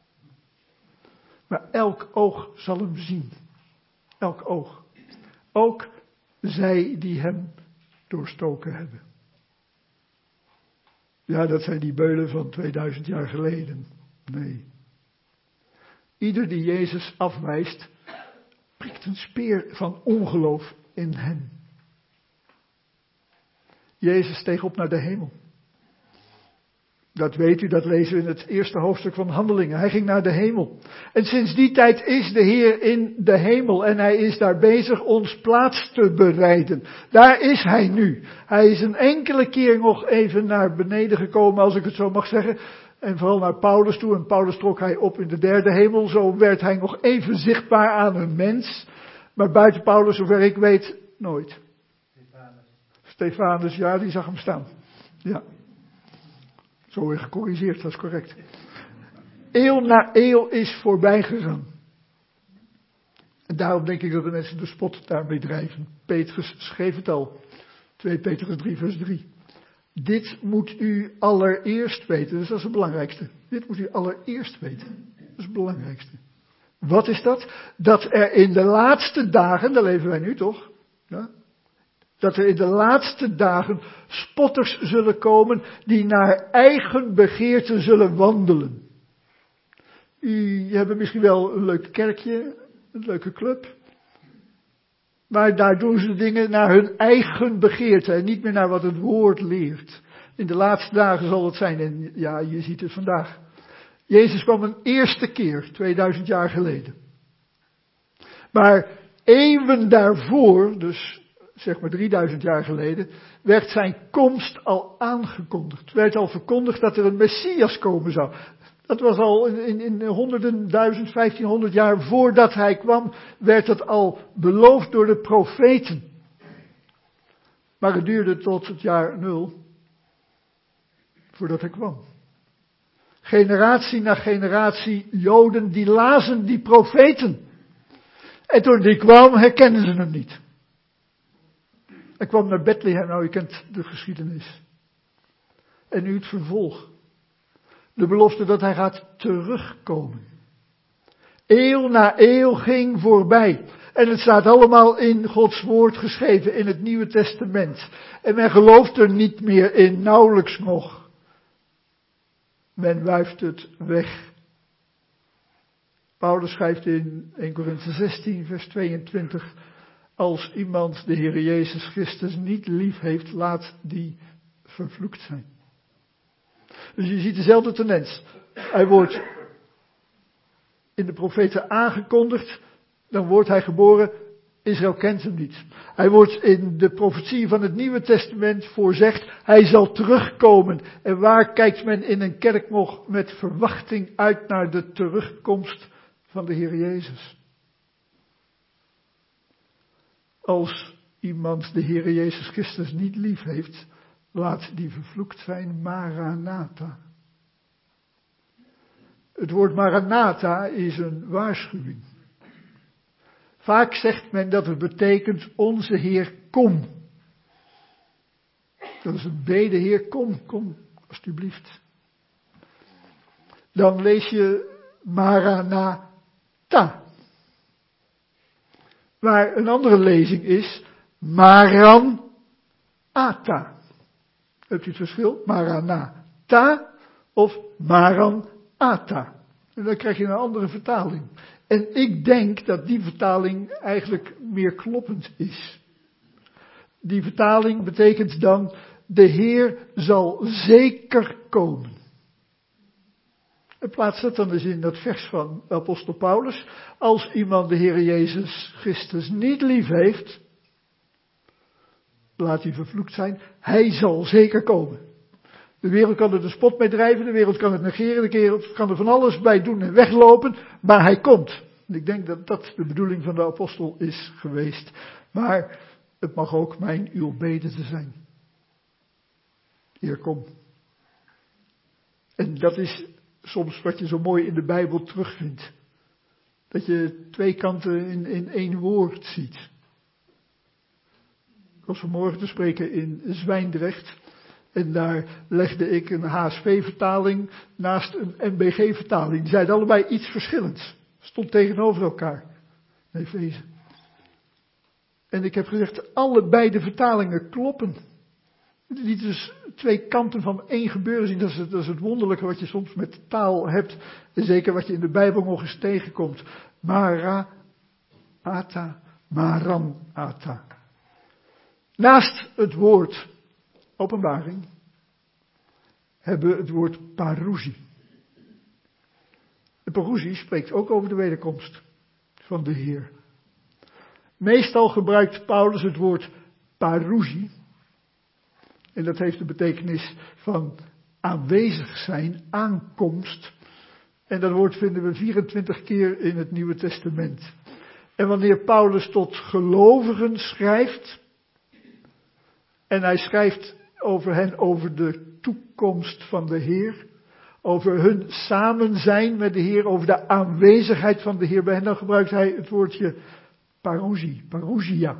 Maar elk oog zal hem zien. Elk oog. Ook zij die hem doorstoken hebben. Ja, dat zijn die beulen van 2000 jaar geleden. Nee. Ieder die Jezus afwijst, prikt een speer van ongeloof in hem. Jezus steeg op naar de hemel. Dat weet u, dat lezen we in het eerste hoofdstuk van Handelingen. Hij ging naar de hemel. En sinds die tijd is de Heer in de hemel en hij is daar bezig ons plaats te bereiden. Daar is hij nu. Hij is een enkele keer nog even naar beneden gekomen, als ik het zo mag zeggen. En vooral naar Paulus toe. En Paulus trok hij op in de derde hemel. Zo werd hij nog even zichtbaar aan een mens. Maar buiten Paulus, zover ik weet, nooit. Stefanus, ja, die zag hem staan. Ja. Zo weer gecorrigeerd, dat is correct. Eeuw na eeuw is voorbij gegaan. En daarom denk ik dat de mensen de spot daarmee drijven. Petrus schreef het al. 2 Petrus 3 vers 3. Dit moet u allereerst weten. Dus dat is het belangrijkste. Dit moet u allereerst weten. Dat is het belangrijkste. Wat is dat? Dat er in de laatste dagen, daar leven wij nu toch? Ja? Dat er in de laatste dagen spotters zullen komen die naar eigen begeerte zullen wandelen. U hebt misschien wel een leuk kerkje, een leuke club. Maar daar doen ze dingen naar hun eigen begeerte en niet meer naar wat het woord leert. In de laatste dagen zal het zijn, en ja, je ziet het vandaag. Jezus kwam een eerste keer, 2000 jaar geleden. Maar eeuwen daarvoor, dus zeg maar 3000 jaar geleden, werd zijn komst al aangekondigd. Het werd al verkondigd dat er een Messias komen zou. Dat was al in honderden, 1500 jaar voordat hij kwam, werd het al beloofd door de profeten. Maar het duurde tot het jaar 0 voordat hij kwam. Generatie na generatie Joden die lazen die profeten. En toen die kwam, herkenden ze hem niet. Hij kwam naar Bethlehem, nou, u kent de geschiedenis. En nu het vervolg. De belofte dat hij gaat terugkomen. Eeuw na eeuw ging voorbij. En het staat allemaal in Gods woord geschreven, in het Nieuwe Testament. En men gelooft er niet meer in, nauwelijks nog. Men wuift het weg. Paulus schrijft in 1 Korinthe 16, vers 22... Als iemand de Heer Jezus Christus niet lief heeft, laat die vervloekt zijn. Dus je ziet dezelfde tendens. Hij wordt in de profeten aangekondigd, dan wordt hij geboren, Israël kent hem niet. Hij wordt in de profetie van het Nieuwe Testament voorzegd, hij zal terugkomen. En waar kijkt men in een kerk nog met verwachting uit naar de terugkomst van de Heer Jezus? Als iemand de Heer Jezus Christus niet lief heeft, laat die vervloekt zijn. Maranatha. Het woord Maranatha is een waarschuwing. Vaak zegt men dat het betekent onze Heer kom. Dat is een bede, Heer kom alstublieft. Dan lees je Maranatha. Maar een andere lezing is Maranatha. Hebt u het verschil? Maranatha of Maranatha. En dan krijg je een andere vertaling. En ik denk dat die vertaling eigenlijk meer kloppend is. Die vertaling betekent dan, de Heer zal zeker komen. En plaats dat dan eens in dat vers van apostel Paulus. Als iemand de Heer Jezus Christus niet lief heeft, laat hij vervloekt zijn. Hij zal zeker komen. De wereld kan er de spot mee drijven, de wereld kan het negeren, de wereld kan er van alles bij doen en weglopen, maar hij komt. En ik denk dat dat de bedoeling van de apostel is geweest. Maar het mag ook mijn, uw bede te zijn. Heer, kom. En dat is soms wat je zo mooi in de Bijbel terugvindt. Dat je twee kanten in één woord ziet. Ik was vanmorgen te spreken in Zwijndrecht. En daar legde ik een HSV-vertaling naast een MBG-vertaling. Die zeiden allebei iets verschillends. Stond tegenover elkaar. In Efeze. En ik heb gezegd, allebei de vertalingen kloppen. Niet dus twee kanten van één gebeuren zien. Dat is het wonderlijke wat je soms met taal hebt. En zeker wat je in de Bijbel nog eens tegenkomt. Mara-ata, maran-ata. Naast het woord openbaring hebben we het woord parousie. De parousie spreekt ook over de wederkomst van de Heer. Meestal gebruikt Paulus het woord parousie. En dat heeft de betekenis van aanwezig zijn, aankomst. En dat woord vinden we 24 keer in het Nieuwe Testament. En wanneer Paulus tot gelovigen schrijft, en hij schrijft over hen over de toekomst van de Heer, over hun samen zijn met de Heer, over de aanwezigheid van de Heer bij hen, dan gebruikt hij het woordje parousie, parousia.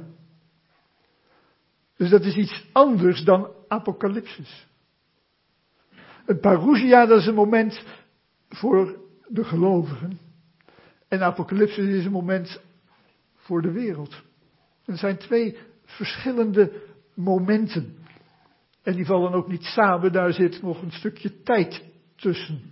Dus dat is iets anders dan apocalypsis. Een parousia, dat is een moment voor de gelovigen. En apocalypsis is een moment voor de wereld. Er zijn twee verschillende momenten. En die vallen ook niet samen, daar zit nog een stukje tijd tussen.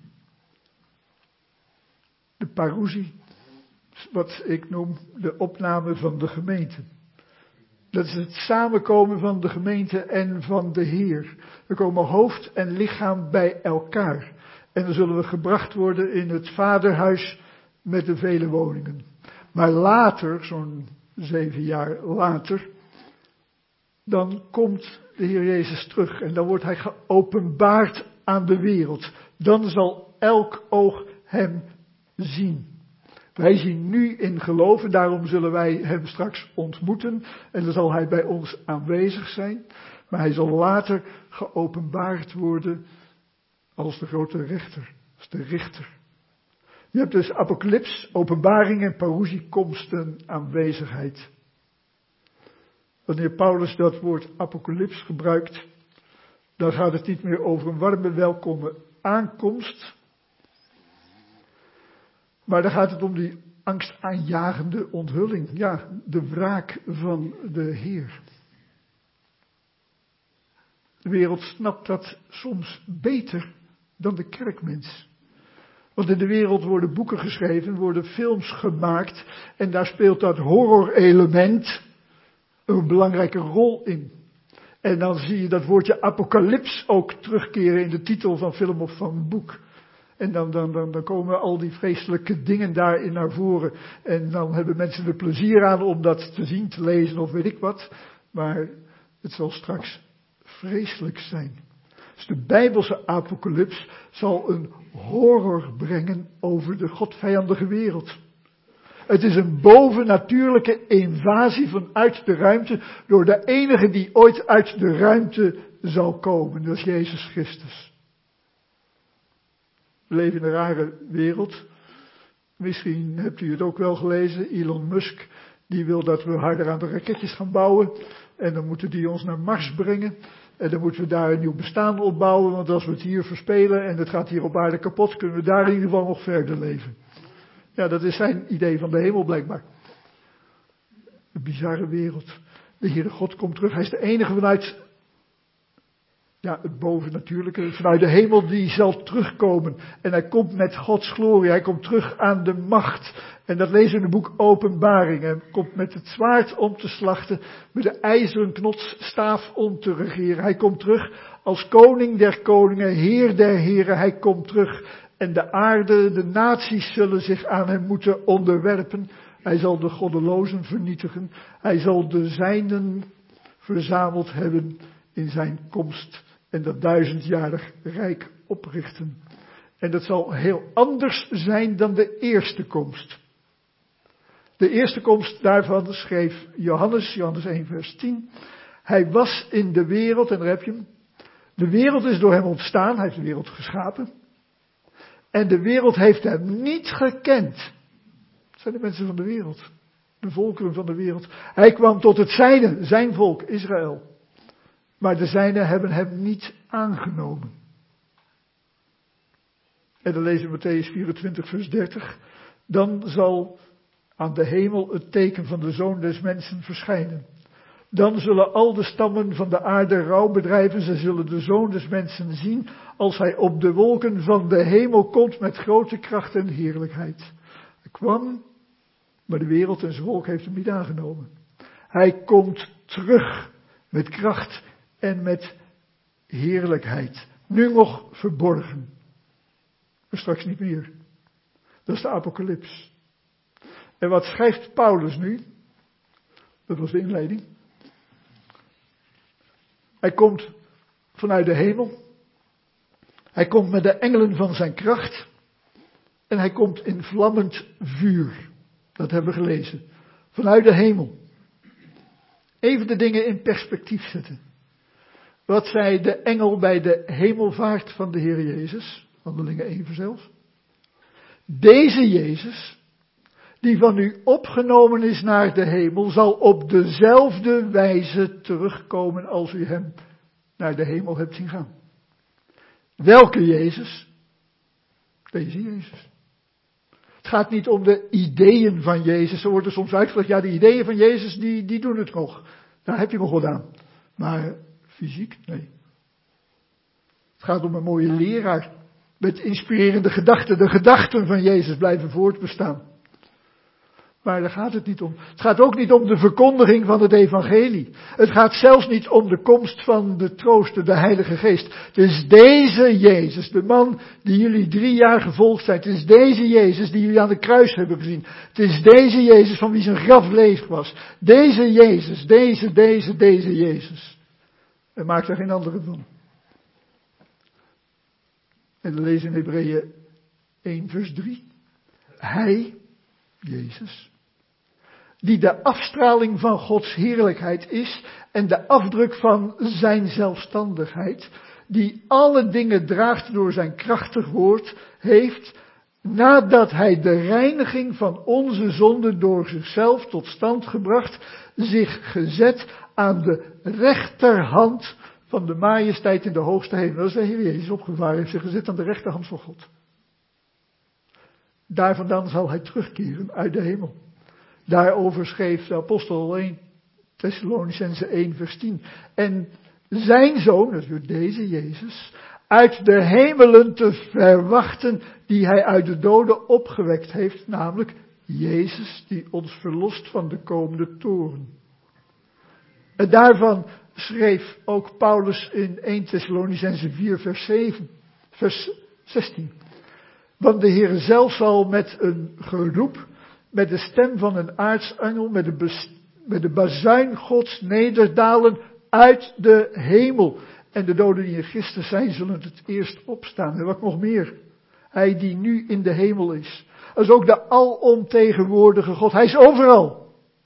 De parousie, wat ik noem de opname van de gemeente. Dat is het samenkomen van de gemeente en van de Heer. Er komen hoofd en lichaam bij elkaar. En dan zullen we gebracht worden in het vaderhuis met de vele woningen. Maar later, zo'n 7 jaar later, dan komt de Heer Jezus terug. En dan wordt hij geopenbaard aan de wereld. Dan zal elk oog hem zien. Wij zien nu in geloof en daarom zullen wij hem straks ontmoeten. En dan zal hij bij ons aanwezig zijn. Maar hij zal later geopenbaard worden als de grote rechter, als de richter. Je hebt dus apocalyps, openbaring en parousie, komsten, aanwezigheid. Wanneer Paulus dat woord apocalyps gebruikt, dan gaat het niet meer over een warme welkome aankomst. Maar dan gaat het om die angstaanjagende onthulling. Ja, de wraak van de Heer. De wereld snapt dat soms beter dan de kerkmens. Want in de wereld worden boeken geschreven, worden films gemaakt. En daar speelt dat horrorelement een belangrijke rol in. En dan zie je dat woordje apocalyps ook terugkeren in de titel van film of van boek. En dan komen al die vreselijke dingen daarin naar voren. En dan hebben mensen er plezier aan om dat te zien, te lezen of weet ik wat. Maar het zal straks vreselijk zijn. Dus de Bijbelse apocalyps zal een horror brengen over de godvijandige wereld. Het is een bovennatuurlijke invasie vanuit de ruimte door de enige die ooit uit de ruimte zal komen. Dat is Jezus Christus. We leven in een rare wereld. Misschien hebt u het ook wel gelezen. Elon Musk, die wil dat we harder aan de raketjes gaan bouwen. En dan moeten die ons naar Mars brengen. En dan moeten we daar een nieuw bestaan opbouwen. Want als we het hier verspelen en het gaat hier op aarde kapot, kunnen we daar in ieder geval nog verder leven. Ja, dat is zijn idee van de hemel blijkbaar. Een bizarre wereld. De Heere God komt terug. Hij is de enige vanuit het bovennatuurlijke, vanuit de hemel, die zal terugkomen. En hij komt met Gods glorie. Hij komt terug aan de macht. En dat lezen we in het boek Openbaring. Hij komt met het zwaard om te slachten. Met de ijzeren knotsstaaf om te regeren. Hij komt terug als koning der koningen, heer der heren. Hij komt terug. En de aarde, de naties zullen zich aan hem moeten onderwerpen. Hij zal de goddelozen vernietigen. Hij zal de zijnen verzameld hebben in zijn komst. En dat 1000-jarig rijk oprichten. En dat zal heel anders zijn dan de eerste komst. De eerste komst daarvan schreef Johannes 1 vers 10. Hij was in de wereld, en daar heb je hem. De wereld is door hem ontstaan, hij heeft de wereld geschapen. En de wereld heeft hem niet gekend. Dat zijn de mensen van de wereld. De volkeren van de wereld. Hij kwam tot het zijne, zijn volk, Israël. maar de zijnen hebben hem niet aangenomen. En dan lezen we Mattheüs 24 vers 30. Dan zal aan de hemel het teken van de Zoon des Mensen verschijnen. Dan zullen al de stammen van de aarde rouw bedrijven. Ze zullen de Zoon des Mensen zien als hij op de wolken van de hemel komt met grote kracht en heerlijkheid. Hij kwam, maar de wereld en zijn volk heeft hem niet aangenomen. Hij komt terug met kracht en met heerlijkheid. Nu nog verborgen. Maar straks niet meer. Dat is de apocalyps. En wat schrijft Paulus nu? Dat was de inleiding. Hij komt vanuit de hemel. Hij komt met de engelen van zijn kracht. En hij komt in vlammend vuur. Dat hebben we gelezen. Vanuit de hemel. Even de dingen in perspectief zetten. Wat zei de engel bij de hemelvaart van de Heer Jezus? Handelingen 1 zelfs. Deze Jezus, die van u opgenomen is naar de hemel, zal op dezelfde wijze terugkomen als u hem naar de hemel hebt zien gaan. Welke Jezus? Deze Jezus. Het gaat niet om de ideeën van Jezus. Er worden soms uitgelegd, ja, de ideeën van Jezus, die doen het nog. Daar heb je nog wat aan. Maar fysiek, nee. Het gaat om een mooie leraar met inspirerende gedachten. De gedachten van Jezus blijven voortbestaan. Maar daar gaat het niet om. Het gaat ook niet om de verkondiging van het evangelie. Het gaat zelfs niet om de komst van de trooster, de Heilige Geest. Het is deze Jezus, de man die jullie 3 jaar gevolgd zijn. Het is deze Jezus die jullie aan de kruis hebben gezien. Het is deze Jezus van wie zijn graf leeg was. Deze Jezus, deze Jezus. En maakt er geen andere van. En we lezen in Hebreeën 1 vers 3. Hij, Jezus, die de afstraling van Gods heerlijkheid is en de afdruk van zijn zelfstandigheid, die alle dingen draagt door zijn krachtig woord, heeft, nadat hij de reiniging van onze zonden door zichzelf tot stand gebracht, zich gezet aan de rechterhand van de majesteit in de hoogste hemel. Dat is de Heer Jezus opgevaren, heeft zich gezet aan de rechterhand van God. Daar vandaan zal hij terugkeren uit de hemel. Daarover schreef de apostel 1, Thessalonicenzen 1 vers 10. En zijn zoon, dat is deze Jezus, uit de hemelen te verwachten, die hij uit de doden opgewekt heeft, namelijk Jezus die ons verlost van de komende toorn. En daarvan schreef ook Paulus in 1 Thessalonicenzen 4 vers 16. Want de Heer zelf zal met een geroep, met de stem van een aartsengel, met de bazuin Gods nederdalen uit de hemel. En de doden die in Christus zijn, zullen het eerst opstaan. En wat nog meer? Hij die nu in de hemel is. Dat is ook de alomtegenwoordige God. Hij is overal.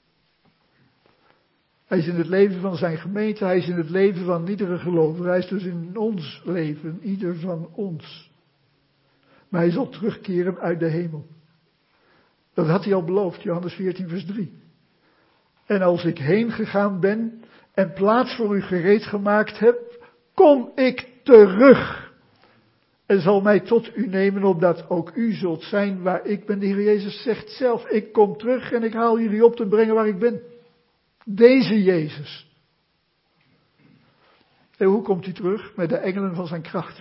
Hij is in het leven van zijn gemeente. Hij is in het leven van iedere gelovige. Hij is dus in ons leven, ieder van ons. Maar hij zal terugkeren uit de hemel. Dat had hij al beloofd, Johannes 14 vers 3. En als ik heen gegaan ben en plaats voor u gereed gemaakt heb, kom ik terug. En zal mij tot u nemen, opdat ook u zult zijn waar ik ben. De Heer Jezus zegt zelf, ik kom terug en ik haal jullie op te brengen waar ik ben. Deze Jezus. En hoe komt hij terug? Met de engelen van zijn kracht.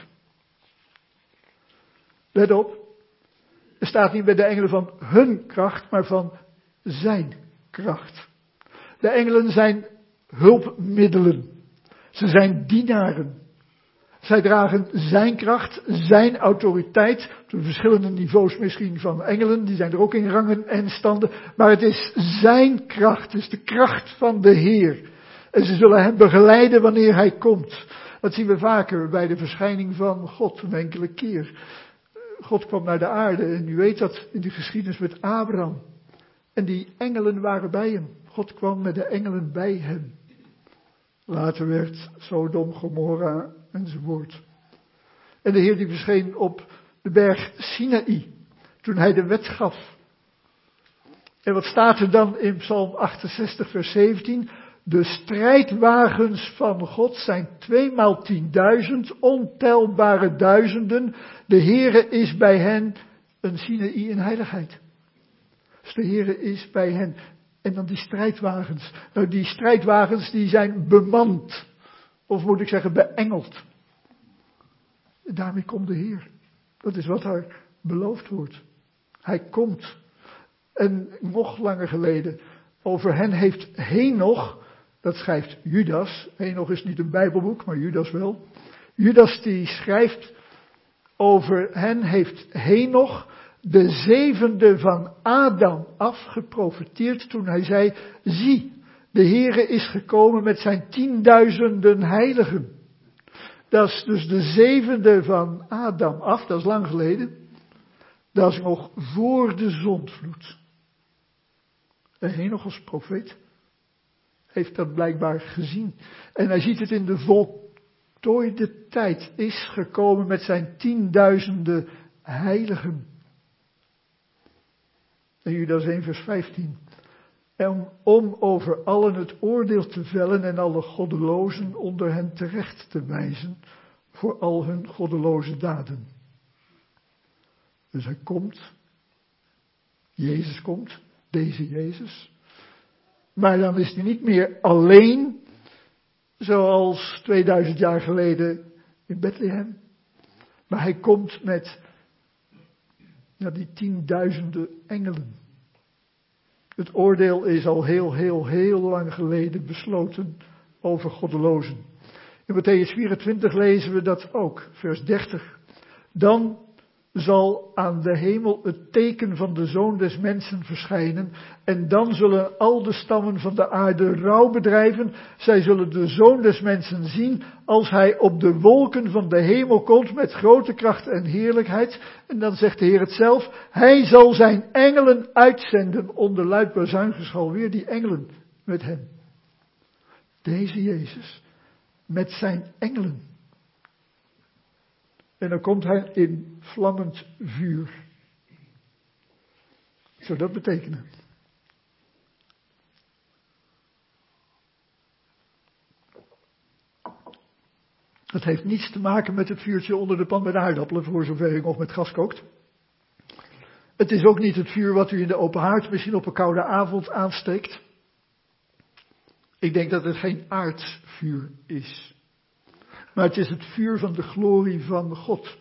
Let op. Er staat niet met de engelen van hun kracht, maar van zijn kracht. De engelen zijn hulpmiddelen. Ze zijn dienaren. Zij dragen zijn kracht, zijn autoriteit. Op de verschillende niveaus misschien van engelen, die zijn er ook in rangen en standen. Maar het is zijn kracht, het is de kracht van de Heer. En ze zullen hem begeleiden wanneer hij komt. Dat zien we vaker bij de verschijning van God, een enkele keer. God kwam naar de aarde en u weet dat in de geschiedenis met Abraham. En die engelen waren bij hem. God kwam met de engelen bij hem. Later werd Sodom, Gomorra enzovoort. En de Heer die verscheen op de berg Sinaï, toen hij de wet gaf. En wat staat er dan in Psalm 68 vers 17? De strijdwagens van God zijn 2x10.000, ontelbare duizenden. De Heere is bij hen een Sinaï in heiligheid. Dus de Heere is bij hen. En dan die strijdwagens. Nou, die strijdwagens die zijn bemand. Of moet ik zeggen beengeld. Daarmee komt de Heer. Dat is wat daar beloofd wordt. Hij komt. En nog langer geleden, over hen heeft Henoch, dat schrijft Judas. Henoch is niet een Bijbelboek, maar Judas wel. Judas die schrijft, over hen heeft Henoch, de zevende van Adam af, geprofeteerd toen hij zei, zie, de Heere is gekomen met zijn 10.000 heiligen. Dat is dus de zevende van Adam af, dat is lang geleden. Dat is nog voor de zondvloed. En Henoch als profeet heeft dat blijkbaar gezien. En hij ziet het in de voltooide tijd, is gekomen met zijn 10.000 heiligen. En Judas 1 vers 15. En om over allen het oordeel te vellen en alle goddelozen onder hen terecht te wijzen voor al hun goddeloze daden. Dus hij komt, Jezus komt, deze Jezus. Maar dan is hij niet meer alleen, zoals 2000 jaar geleden in Bethlehem. Maar hij komt met die 10.000 engelen. Het oordeel is al heel lang geleden besloten over goddelozen. In Mattheüs 24 lezen we dat ook, vers 30. Dan zal aan de hemel het teken van de Zoon des Mensen verschijnen. En dan zullen al de stammen van de aarde rouw bedrijven. Zij zullen de Zoon des Mensen zien als hij op de wolken van de hemel komt met grote kracht en heerlijkheid. En dan zegt de Heer het zelf. Hij zal zijn engelen uitzenden onder luid bazuingeschal. Weer die engelen met hem. Deze Jezus met zijn engelen. En dan komt hij in vlammend vuur. Wat zou dat betekenen? Het heeft niets te maken met het vuurtje onder de pan met aardappelen, voor zover u nog met gas kookt. Het is ook niet het vuur wat u in de open haard misschien op een koude avond aansteekt. Ik denk dat het geen aardsvuur is. Maar het is het vuur van de glorie van God.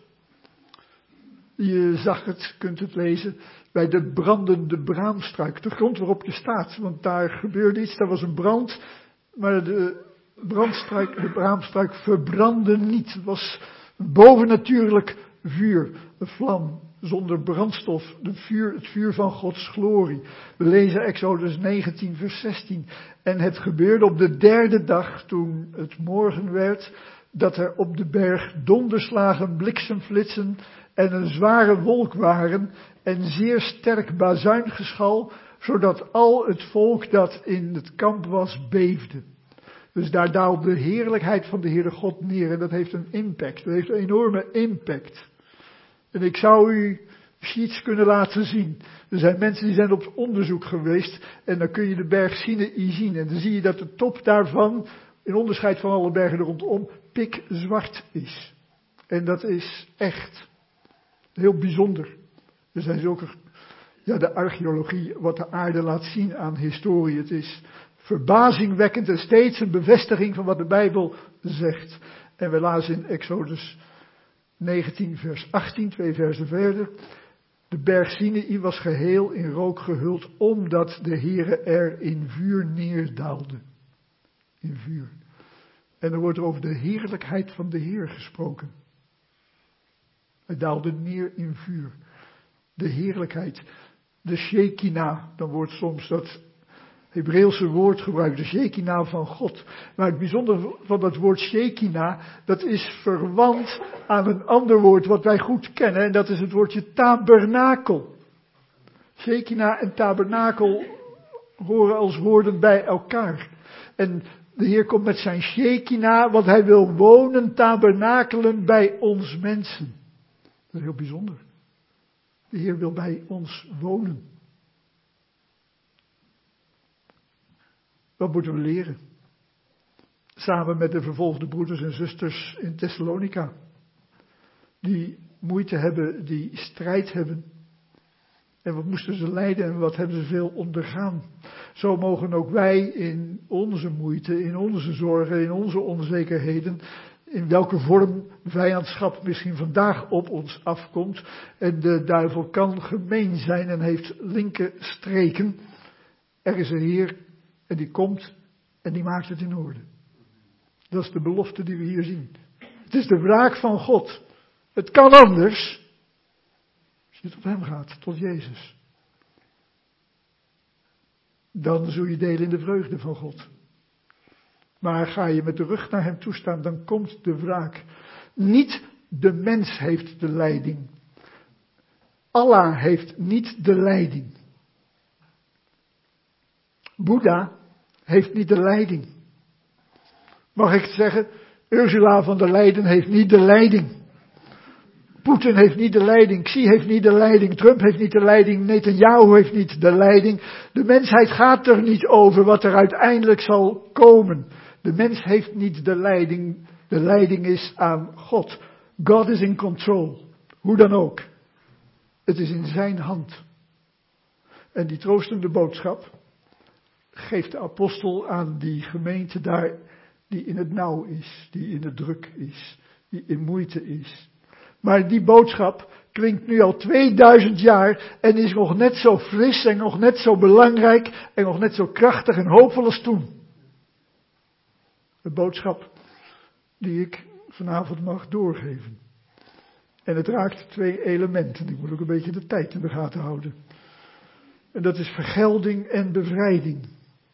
Je zag het, kunt het lezen, bij de brandende braamstruik. De grond waarop je staat, want daar gebeurde iets, daar was een brand. Maar de braamstruik verbrandde niet. Het was een bovennatuurlijk vuur, een vlam zonder brandstof. Het vuur van Gods glorie. We lezen Exodus 19 vers 16. En het gebeurde op de derde dag, toen het morgen werd, dat er op de berg donderslagen, bliksemflitsen en een zware wolk waren en zeer sterk bazuingeschal, zodat al het volk dat in het kamp was beefde. Dus daar daalt de heerlijkheid van de Heere God neer en dat heeft een impact, dat heeft een enorme impact. En ik zou u sheets kunnen laten zien. Er zijn mensen die zijn op onderzoek geweest en dan kun je de berg Sinaï zien en dan zie je dat de top daarvan, in onderscheid van alle bergen er rondom, pikzwart is. En dat is echt heel bijzonder. Er zijn zulke, de archeologie, wat de aarde laat zien aan historie. Het is verbazingwekkend en steeds een bevestiging van wat de Bijbel zegt. En we lazen in Exodus 19 vers 18, 2 versen verder. De berg Sinaï was geheel in rook gehuld, omdat de Heere er in vuur neerdaalde. In vuur. En er wordt over de heerlijkheid van de Heer gesproken. Hij daalde neer in vuur. De heerlijkheid. De Shekinah, dan wordt soms dat Hebreeuwse woord gebruikt. De Shekinah van God. Maar het bijzondere van dat woord Shekinah, dat is verwant aan een ander woord wat wij goed kennen. En dat is het woordje tabernakel. Shekinah en tabernakel horen als woorden bij elkaar. En de Heer komt met zijn Shekinah, want hij wil wonen, tabernakelen bij ons mensen. Dat is heel bijzonder. De Heer wil bij ons wonen. Wat moeten we leren? samen met de vervolgde broeders en zusters in Thessalonica. Die moeite hebben, die strijd hebben. En wat moesten ze lijden en wat hebben ze veel ondergaan. Zo mogen ook wij in onze moeite, in onze zorgen, in onze onzekerheden, in welke vorm vijandschap misschien vandaag op ons afkomt. En de duivel kan gemeen zijn en heeft linker streken. Er is een Heer en die komt en die maakt het in orde. Dat is de belofte die we hier zien. Het is de wraak van God. Het kan anders. Als je tot hem gaat, tot Jezus. Dan zul je delen in de vreugde van God. Maar ga je met de rug naar hem toestaan, dan komt de wraak. Niet de mens heeft de leiding. Allah heeft niet de leiding. Boeddha heeft niet de leiding. Mag ik het zeggen? Ursula van der Leyen heeft niet de leiding. Poetin heeft niet de leiding. Xi heeft niet de leiding. Trump heeft niet de leiding. Netanyahu heeft niet de leiding. De mensheid gaat er niet over wat er uiteindelijk zal komen. De mens heeft niet de leiding. De leiding is aan God. God is in control. Hoe dan ook. Het is in zijn hand. En die troostende boodschap geeft de apostel aan die gemeente daar, die in het nauw is, die in het druk is, die in moeite is. Maar die boodschap klinkt nu al 2000 jaar en is nog net zo fris en nog net zo belangrijk en nog net zo krachtig en hoopvol als toen. De boodschap die ik vanavond mag doorgeven. En het raakt 2 elementen. Ik moet ook een beetje de tijd in de gaten houden. En dat is vergelding en bevrijding.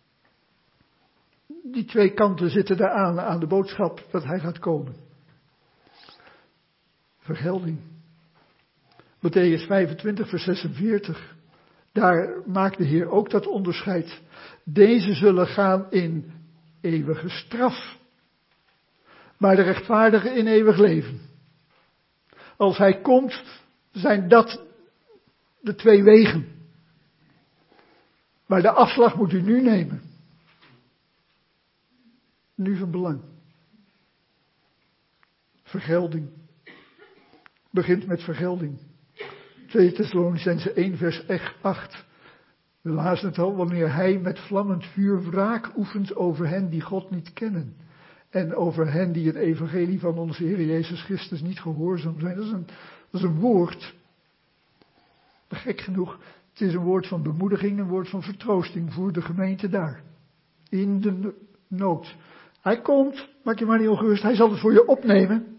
Die 2 kanten zitten daar aan de boodschap dat hij gaat komen. Vergelding. Mattheüs 25 vers 46. Daar maakt de Heer ook dat onderscheid. Deze zullen gaan in eeuwige straf. Maar de rechtvaardigen in eeuwig leven. Als hij komt, zijn dat de 2 wegen. Maar de afslag moet u nu nemen. Nu van belang. Vergelding. Begint met vergelding. 2 Thessalonicenzen 1 vers 8. We lazen het al, wanneer hij met vlammend vuur wraak oefent over hen die God niet kennen. En over hen die het evangelie van onze Heer Jezus Christus niet gehoorzaam zijn. Dat is een woord. Gek genoeg, het is een woord van bemoediging, een woord van vertroosting voor de gemeente daar. In de nood. Hij komt, maak je maar niet ongerust, hij zal het voor je opnemen.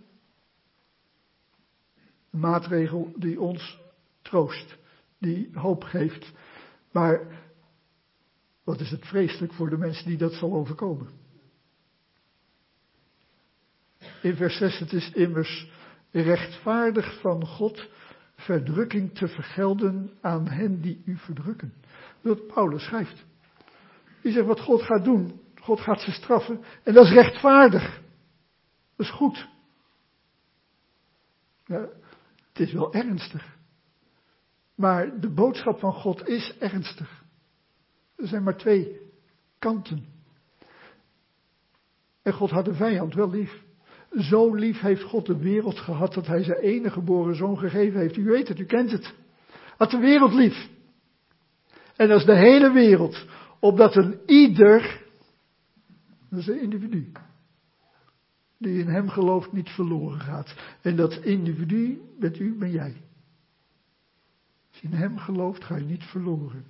Een maatregel die ons troost, die hoop geeft. Maar wat is het vreselijk voor de mensen die dat zal overkomen. In vers 6, het is immers rechtvaardig van God verdrukking te vergelden aan hen die u verdrukken. Dat is wat Paulus schrijft. Die zegt wat God gaat doen. God gaat ze straffen. En dat is rechtvaardig. Dat is goed. Ja, het is wel ernstig. Maar de boodschap van God is ernstig. Er zijn maar 2 kanten. En God had de vijand wel lief. Zo lief heeft God de wereld gehad dat hij zijn enige geboren zoon gegeven heeft. U weet het, u kent het. Had de wereld lief. En dat is de hele wereld. Opdat een ieder, dat is een individu, die in hem gelooft niet verloren gaat. En dat individu bent u, ben jij. Als je in hem gelooft ga je niet verloren.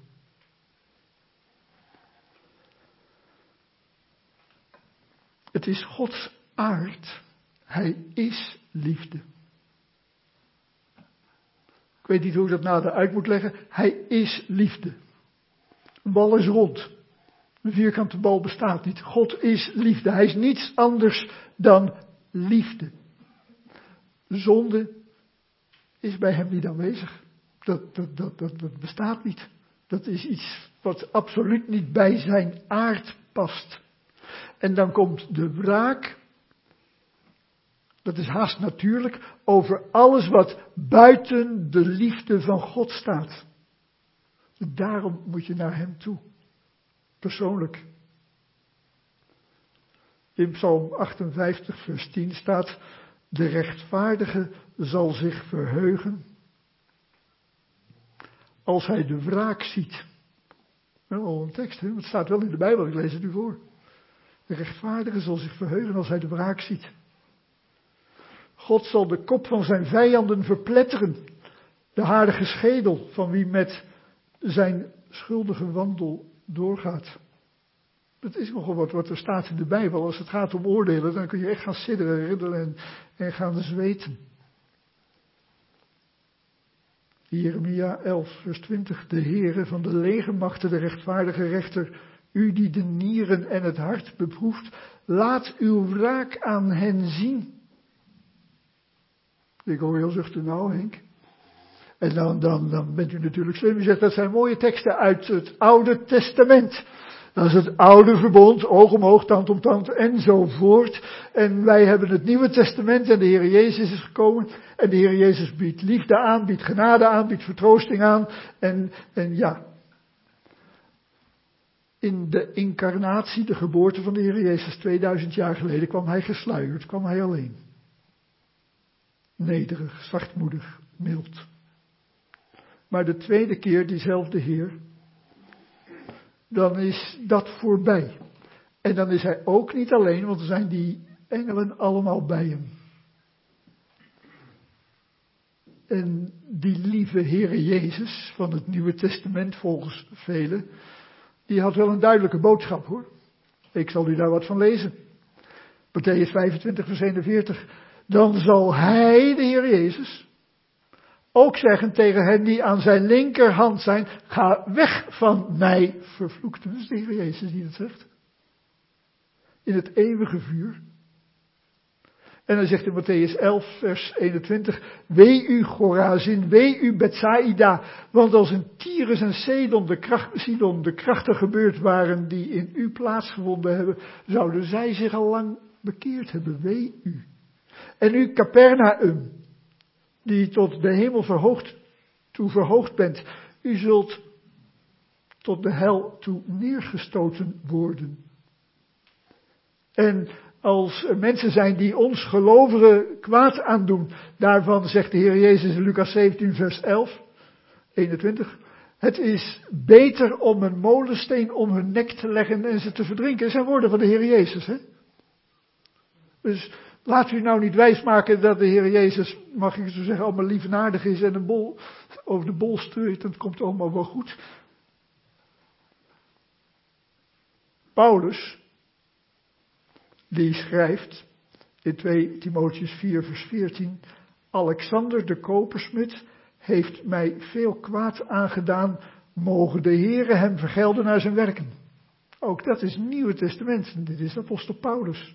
Het is Gods aard. Hij is liefde. Ik weet niet hoe ik dat nader uit moet leggen. Hij is liefde. Een bal is rond. Een vierkante bal bestaat niet. God is liefde. Hij is niets anders dan liefde. Zonde is bij hem niet aanwezig. Dat bestaat niet. Dat is iets wat absoluut niet bij zijn aard past. En dan komt de wraak. Dat is haast natuurlijk over alles wat buiten de liefde van God staat. Daarom moet je naar hem toe. Persoonlijk. In Psalm 58 vers 10 staat, de rechtvaardige zal zich verheugen als hij de wraak ziet. Al een tekst, hè? Het staat wel in de Bijbel, ik lees het u voor. De rechtvaardige zal zich verheugen als hij de wraak ziet. God zal de kop van zijn vijanden verpletteren. De harige schedel van wie met zijn schuldige wandel doorgaat. Dat is nogal wat er staat in de Bijbel. Als het gaat om oordelen, dan kun je echt gaan sidderen, riddelen en gaan zweten. Jeremia 11 vers 20. De Heere van de legermachten, de rechtvaardige rechter, u die de nieren en het hart beproeft, laat uw wraak aan hen zien. Ik hoor heel zuchten, nou Henk. En dan bent u natuurlijk slim. U zegt, dat zijn mooie teksten uit het Oude Testament. Dat is het oude verbond, oog om oog, tand om tand enzovoort. En wij hebben het Nieuwe Testament en de Heer Jezus is gekomen. En de Heer Jezus biedt liefde aan, biedt genade aan, biedt vertroosting aan. En ja, in de incarnatie, de geboorte van de Heer Jezus 2000 jaar geleden, kwam hij gesluierd, kwam hij alleen. Nederig, zachtmoedig, mild. Maar de tweede keer, diezelfde Heer, dan is dat voorbij. En dan is hij ook niet alleen, want er zijn die engelen allemaal bij hem. En die lieve Heere Jezus van het Nieuwe Testament volgens velen, die had wel een duidelijke boodschap hoor. Ik zal u daar wat van lezen. Mattheüs 25 vers 41. Dan zal hij, de Heer Jezus, ook zeggen tegen hen die aan zijn linkerhand zijn, ga weg van mij, vervloekten. Dat is de Heer Jezus die dat zegt. In het eeuwige vuur. En dan zegt in Mattheüs 11 vers 21, wee u Chorazin, wee u Bethsaida, want als in Tyrus en Sidon de krachten gebeurd waren die in u plaatsgevonden hebben, zouden zij zich al lang bekeerd hebben, wee u. En u Capernaum, die tot de hemel verhoogd bent, u zult tot de hel toe neergestoten worden. En als er mensen zijn die ons gelovigen kwaad aandoen, daarvan zegt de Heer Jezus in Lucas 17 vers 21, het is beter om een molensteen om hun nek te leggen en ze te verdrinken. Dat zijn woorden van de Heer Jezus, hè? Dus laat u nou niet wijsmaken dat de Heer Jezus, mag ik zo zeggen, allemaal lief en aardig is en een bol over de bol streurt en het komt allemaal wel goed. Paulus, die schrijft in 2 Timotheüs 4 vers 14, Alexander de kopersmid heeft mij veel kwaad aangedaan, mogen de Heere hem vergelden naar zijn werken. Ook dat is het Nieuwe Testament, dit is apostel Paulus.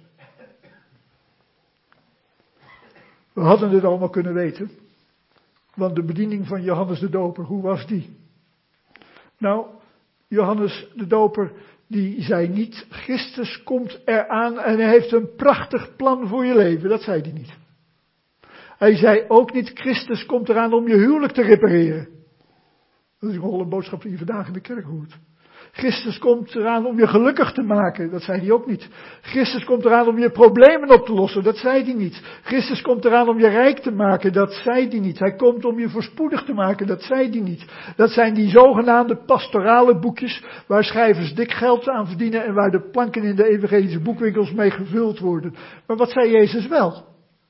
We hadden dit allemaal kunnen weten, want de bediening van Johannes de Doper, hoe was die? Nou, Johannes de Doper, die zei niet, Christus komt eraan en hij heeft een prachtig plan voor je leven. Dat zei hij niet. Hij zei ook niet, Christus komt eraan om je huwelijk te repareren. Dat is gewoon een boodschap die je vandaag in de kerk hoort. Christus komt eraan om je gelukkig te maken. Dat zei hij ook niet. Christus komt eraan om je problemen op te lossen. Dat zei hij niet. Christus komt eraan om je rijk te maken. Dat zei hij niet. Hij komt om je voorspoedig te maken. Dat zei hij niet. Dat zijn die zogenaamde pastorale boekjes waar schrijvers dik geld aan verdienen en waar de planken in de evangelische boekwinkels mee gevuld worden. Maar wat zei Jezus wel?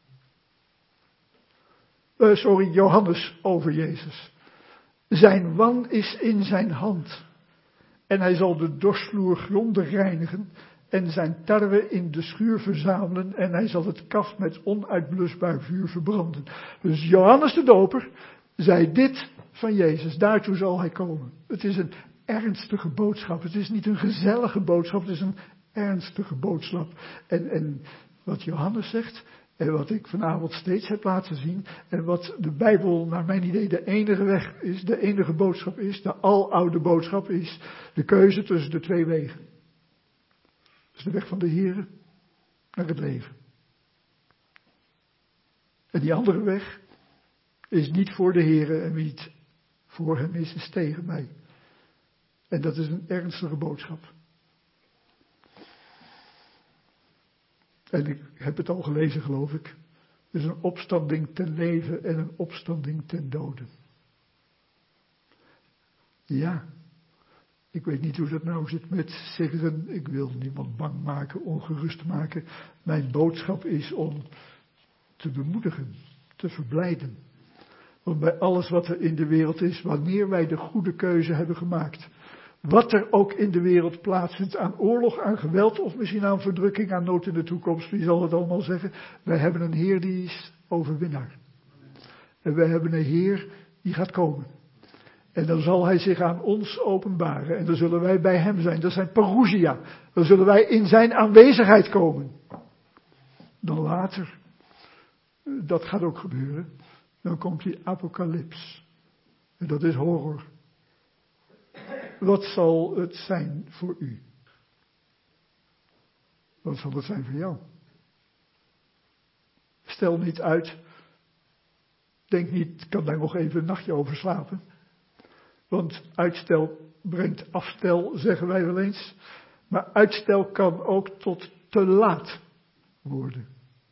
Johannes over Jezus. Zijn wan is in zijn hand. En hij zal de dorsvloer grondig reinigen en zijn tarwe in de schuur verzamelen en hij zal het kaf met onuitblusbaar vuur verbranden. Dus Johannes de Doper zei dit van Jezus, daartoe zal hij komen. Het is een ernstige boodschap, het is niet een gezellige boodschap, het is een ernstige boodschap. En wat Johannes zegt en wat ik vanavond steeds heb laten zien en wat de Bijbel naar mijn idee de enige weg is, de enige boodschap is, de aloude boodschap is, de keuze tussen de twee wegen. Dat is de weg van de Heere naar het leven. En die andere weg is niet voor de Heere en wie het voor hem is tegen mij. En dat is een ernstige boodschap. En ik heb het al gelezen, geloof ik. Er is een opstanding ten leven en een opstanding ten doden. Ja, ik weet niet hoe dat nou zit met zeggen, ik wil niemand bang maken, ongerust maken. Mijn boodschap is om te bemoedigen, te verblijden. Want bij alles wat er in de wereld is, wanneer wij de goede keuze hebben gemaakt, wat er ook in de wereld plaatsvindt aan oorlog, aan geweld of misschien aan verdrukking, aan nood in de toekomst, wie zal het allemaal zeggen? Wij hebben een Heer die is overwinnaar. En wij hebben een Heer die gaat komen. En dan zal hij zich aan ons openbaren. En dan zullen wij bij hem zijn. Dat is zijn parousia. Dan zullen wij in zijn aanwezigheid komen. Dan later, dat gaat ook gebeuren, dan komt die apocalyps. En dat is horror. Wat zal het zijn voor u? Wat zal het zijn voor jou? Stel niet uit. Denk niet, ik kan daar nog even een nachtje over slapen. Want uitstel brengt afstel, zeggen wij wel eens. Maar uitstel kan ook tot te laat worden.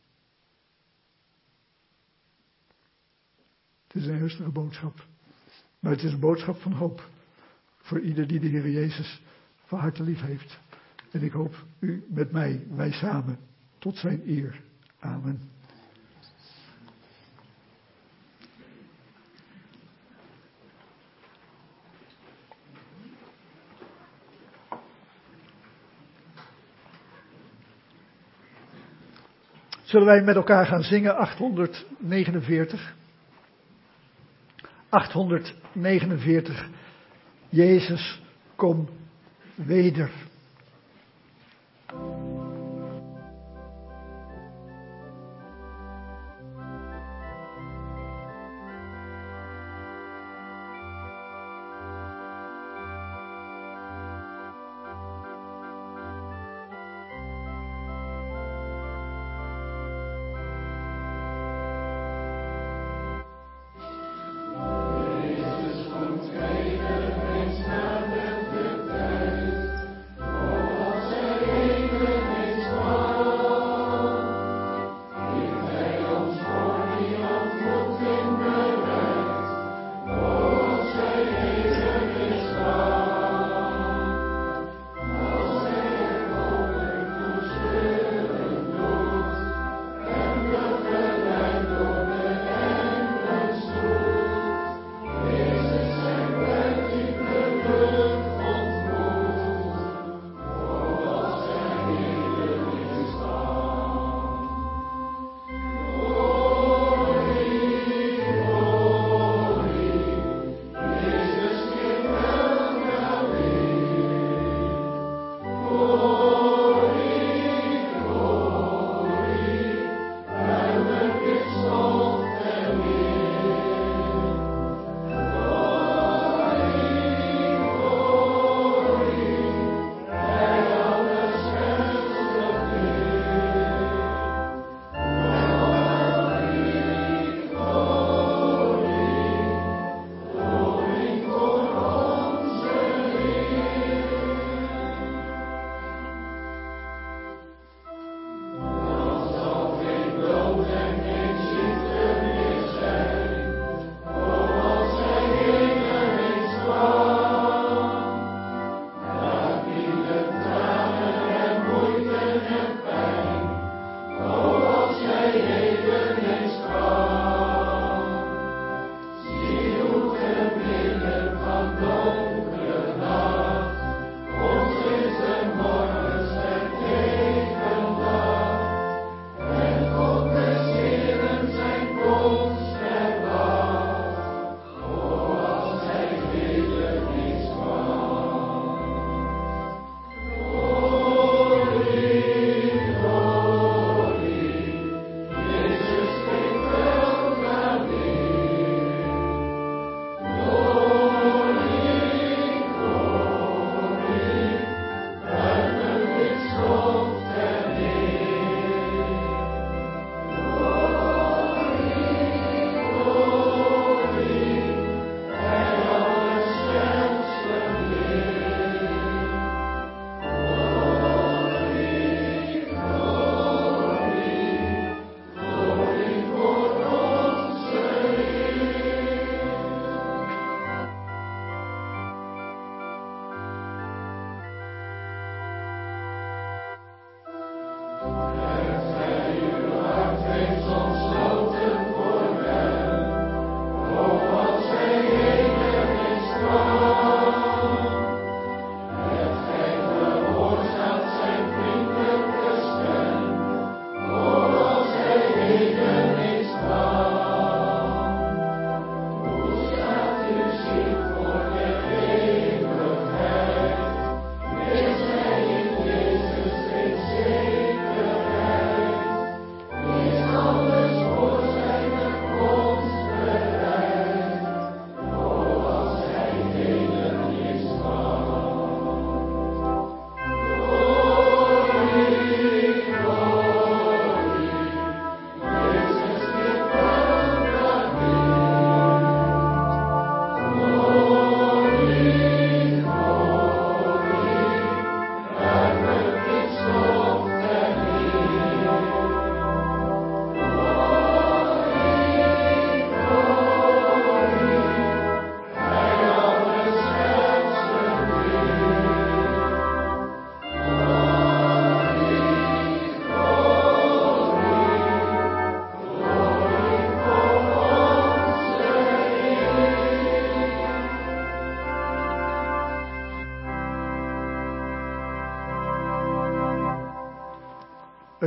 Het is een ernstige boodschap. Maar het is een boodschap van hoop. Voor ieder die de Heer Jezus van harte lief heeft. En ik hoop u met mij, wij samen, tot zijn eer. Amen. Zullen wij met elkaar gaan zingen 849? 849. Jezus, kom weder.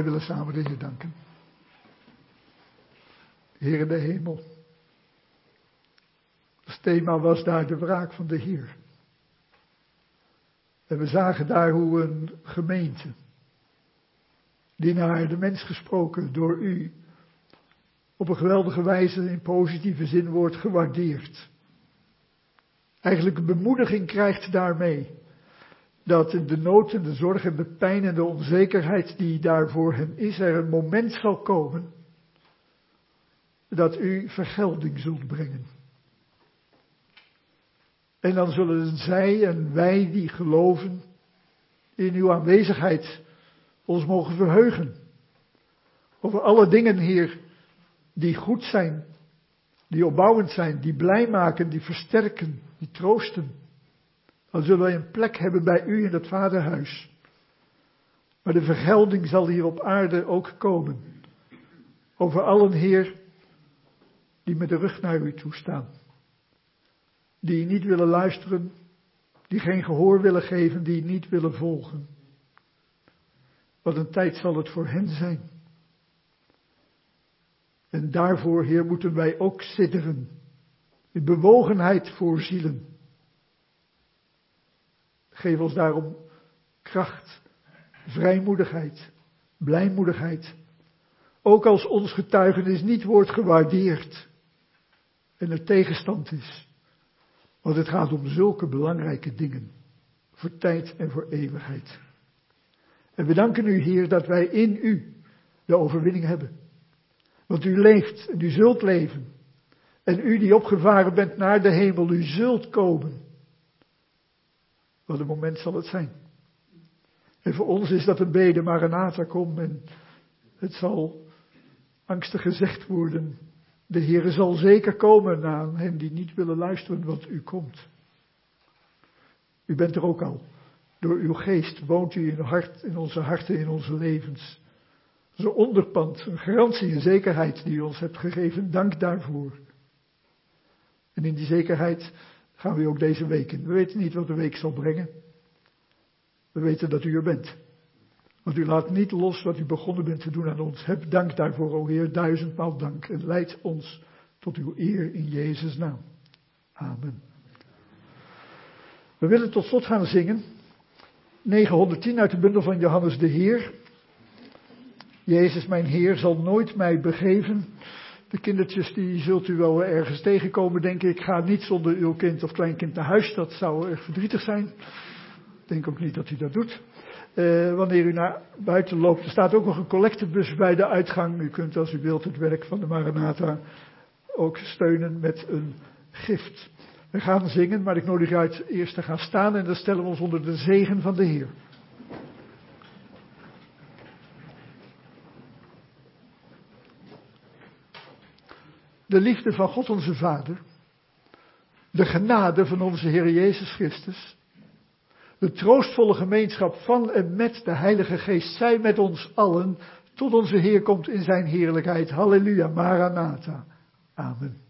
willen samen de Heer danken. Heer in de hemel. Het thema was daar de wraak van de Heer. En we zagen daar hoe een gemeente, die naar de mens gesproken door u, op een geweldige wijze in positieve zin wordt gewaardeerd. Eigenlijk een bemoediging krijgt daarmee. Dat in de nood en de zorg en de pijn en de onzekerheid die daar voor hem is, er een moment zal komen dat u vergelding zult brengen. En dan zullen zij en wij die geloven in uw aanwezigheid ons mogen verheugen. Over alle dingen, Heer, die goed zijn, die opbouwend zijn, die blij maken, die versterken, die troosten. Dan zullen wij een plek hebben bij u in het Vaderhuis. Maar de vergelding zal hier op aarde ook komen. Over allen, Heer, die met de rug naar u toe staan. Die niet willen luisteren, die geen gehoor willen geven, die niet willen volgen. Wat een tijd zal het voor hen zijn. En daarvoor, Heer, moeten wij ook sidderen. In bewogenheid voor zielen. Geef ons daarom kracht, vrijmoedigheid, blijmoedigheid. Ook als ons getuigenis niet wordt gewaardeerd en er tegenstand is. Want het gaat om zulke belangrijke dingen. Voor tijd en voor eeuwigheid. En we danken u, Heer, dat wij in u de overwinning hebben. Want u leeft en u zult leven. En u die opgevaren bent naar de hemel, u zult komen. Wat een moment zal het zijn. En voor ons is dat een bede, Maranatha, kom. En het zal angstig gezegd worden. De Heere zal zeker komen aan hen die niet willen luisteren, want u komt. U bent er ook al. Door uw geest woont u in onze harten, in onze levens. Zo'n onderpand, een garantie, een zekerheid die u ons hebt gegeven. Dank daarvoor. En in die zekerheid gaan we ook deze week in. We weten niet wat de week zal brengen. We weten dat u er bent. Want u laat niet los wat u begonnen bent te doen aan ons. Heb dank daarvoor, o Heer, 1000-maal dank. En leid ons tot uw eer in Jezus' naam. Amen. We willen tot slot gaan zingen. 910 uit de bundel van Johannes de Heer. Jezus, mijn Heer, zal nooit mij begeven. De kindertjes die zult u wel ergens tegenkomen, denk ik. Ga niet zonder uw kind of kleinkind naar huis. Dat zou erg verdrietig zijn. Ik denk ook niet dat u dat doet. Wanneer u naar buiten loopt, er staat ook nog een collectebus bij de uitgang. U kunt als u wilt het werk van de Maranatha ook steunen met een gift. We gaan zingen, maar ik nodig u uit eerst te gaan staan en dan stellen we ons onder de zegen van de Heer. De liefde van God onze Vader, de genade van onze Heer Jezus Christus, de troostvolle gemeenschap van en met de Heilige Geest zij met ons allen, tot onze Heer komt in zijn heerlijkheid. Halleluja, Maranatha. Amen.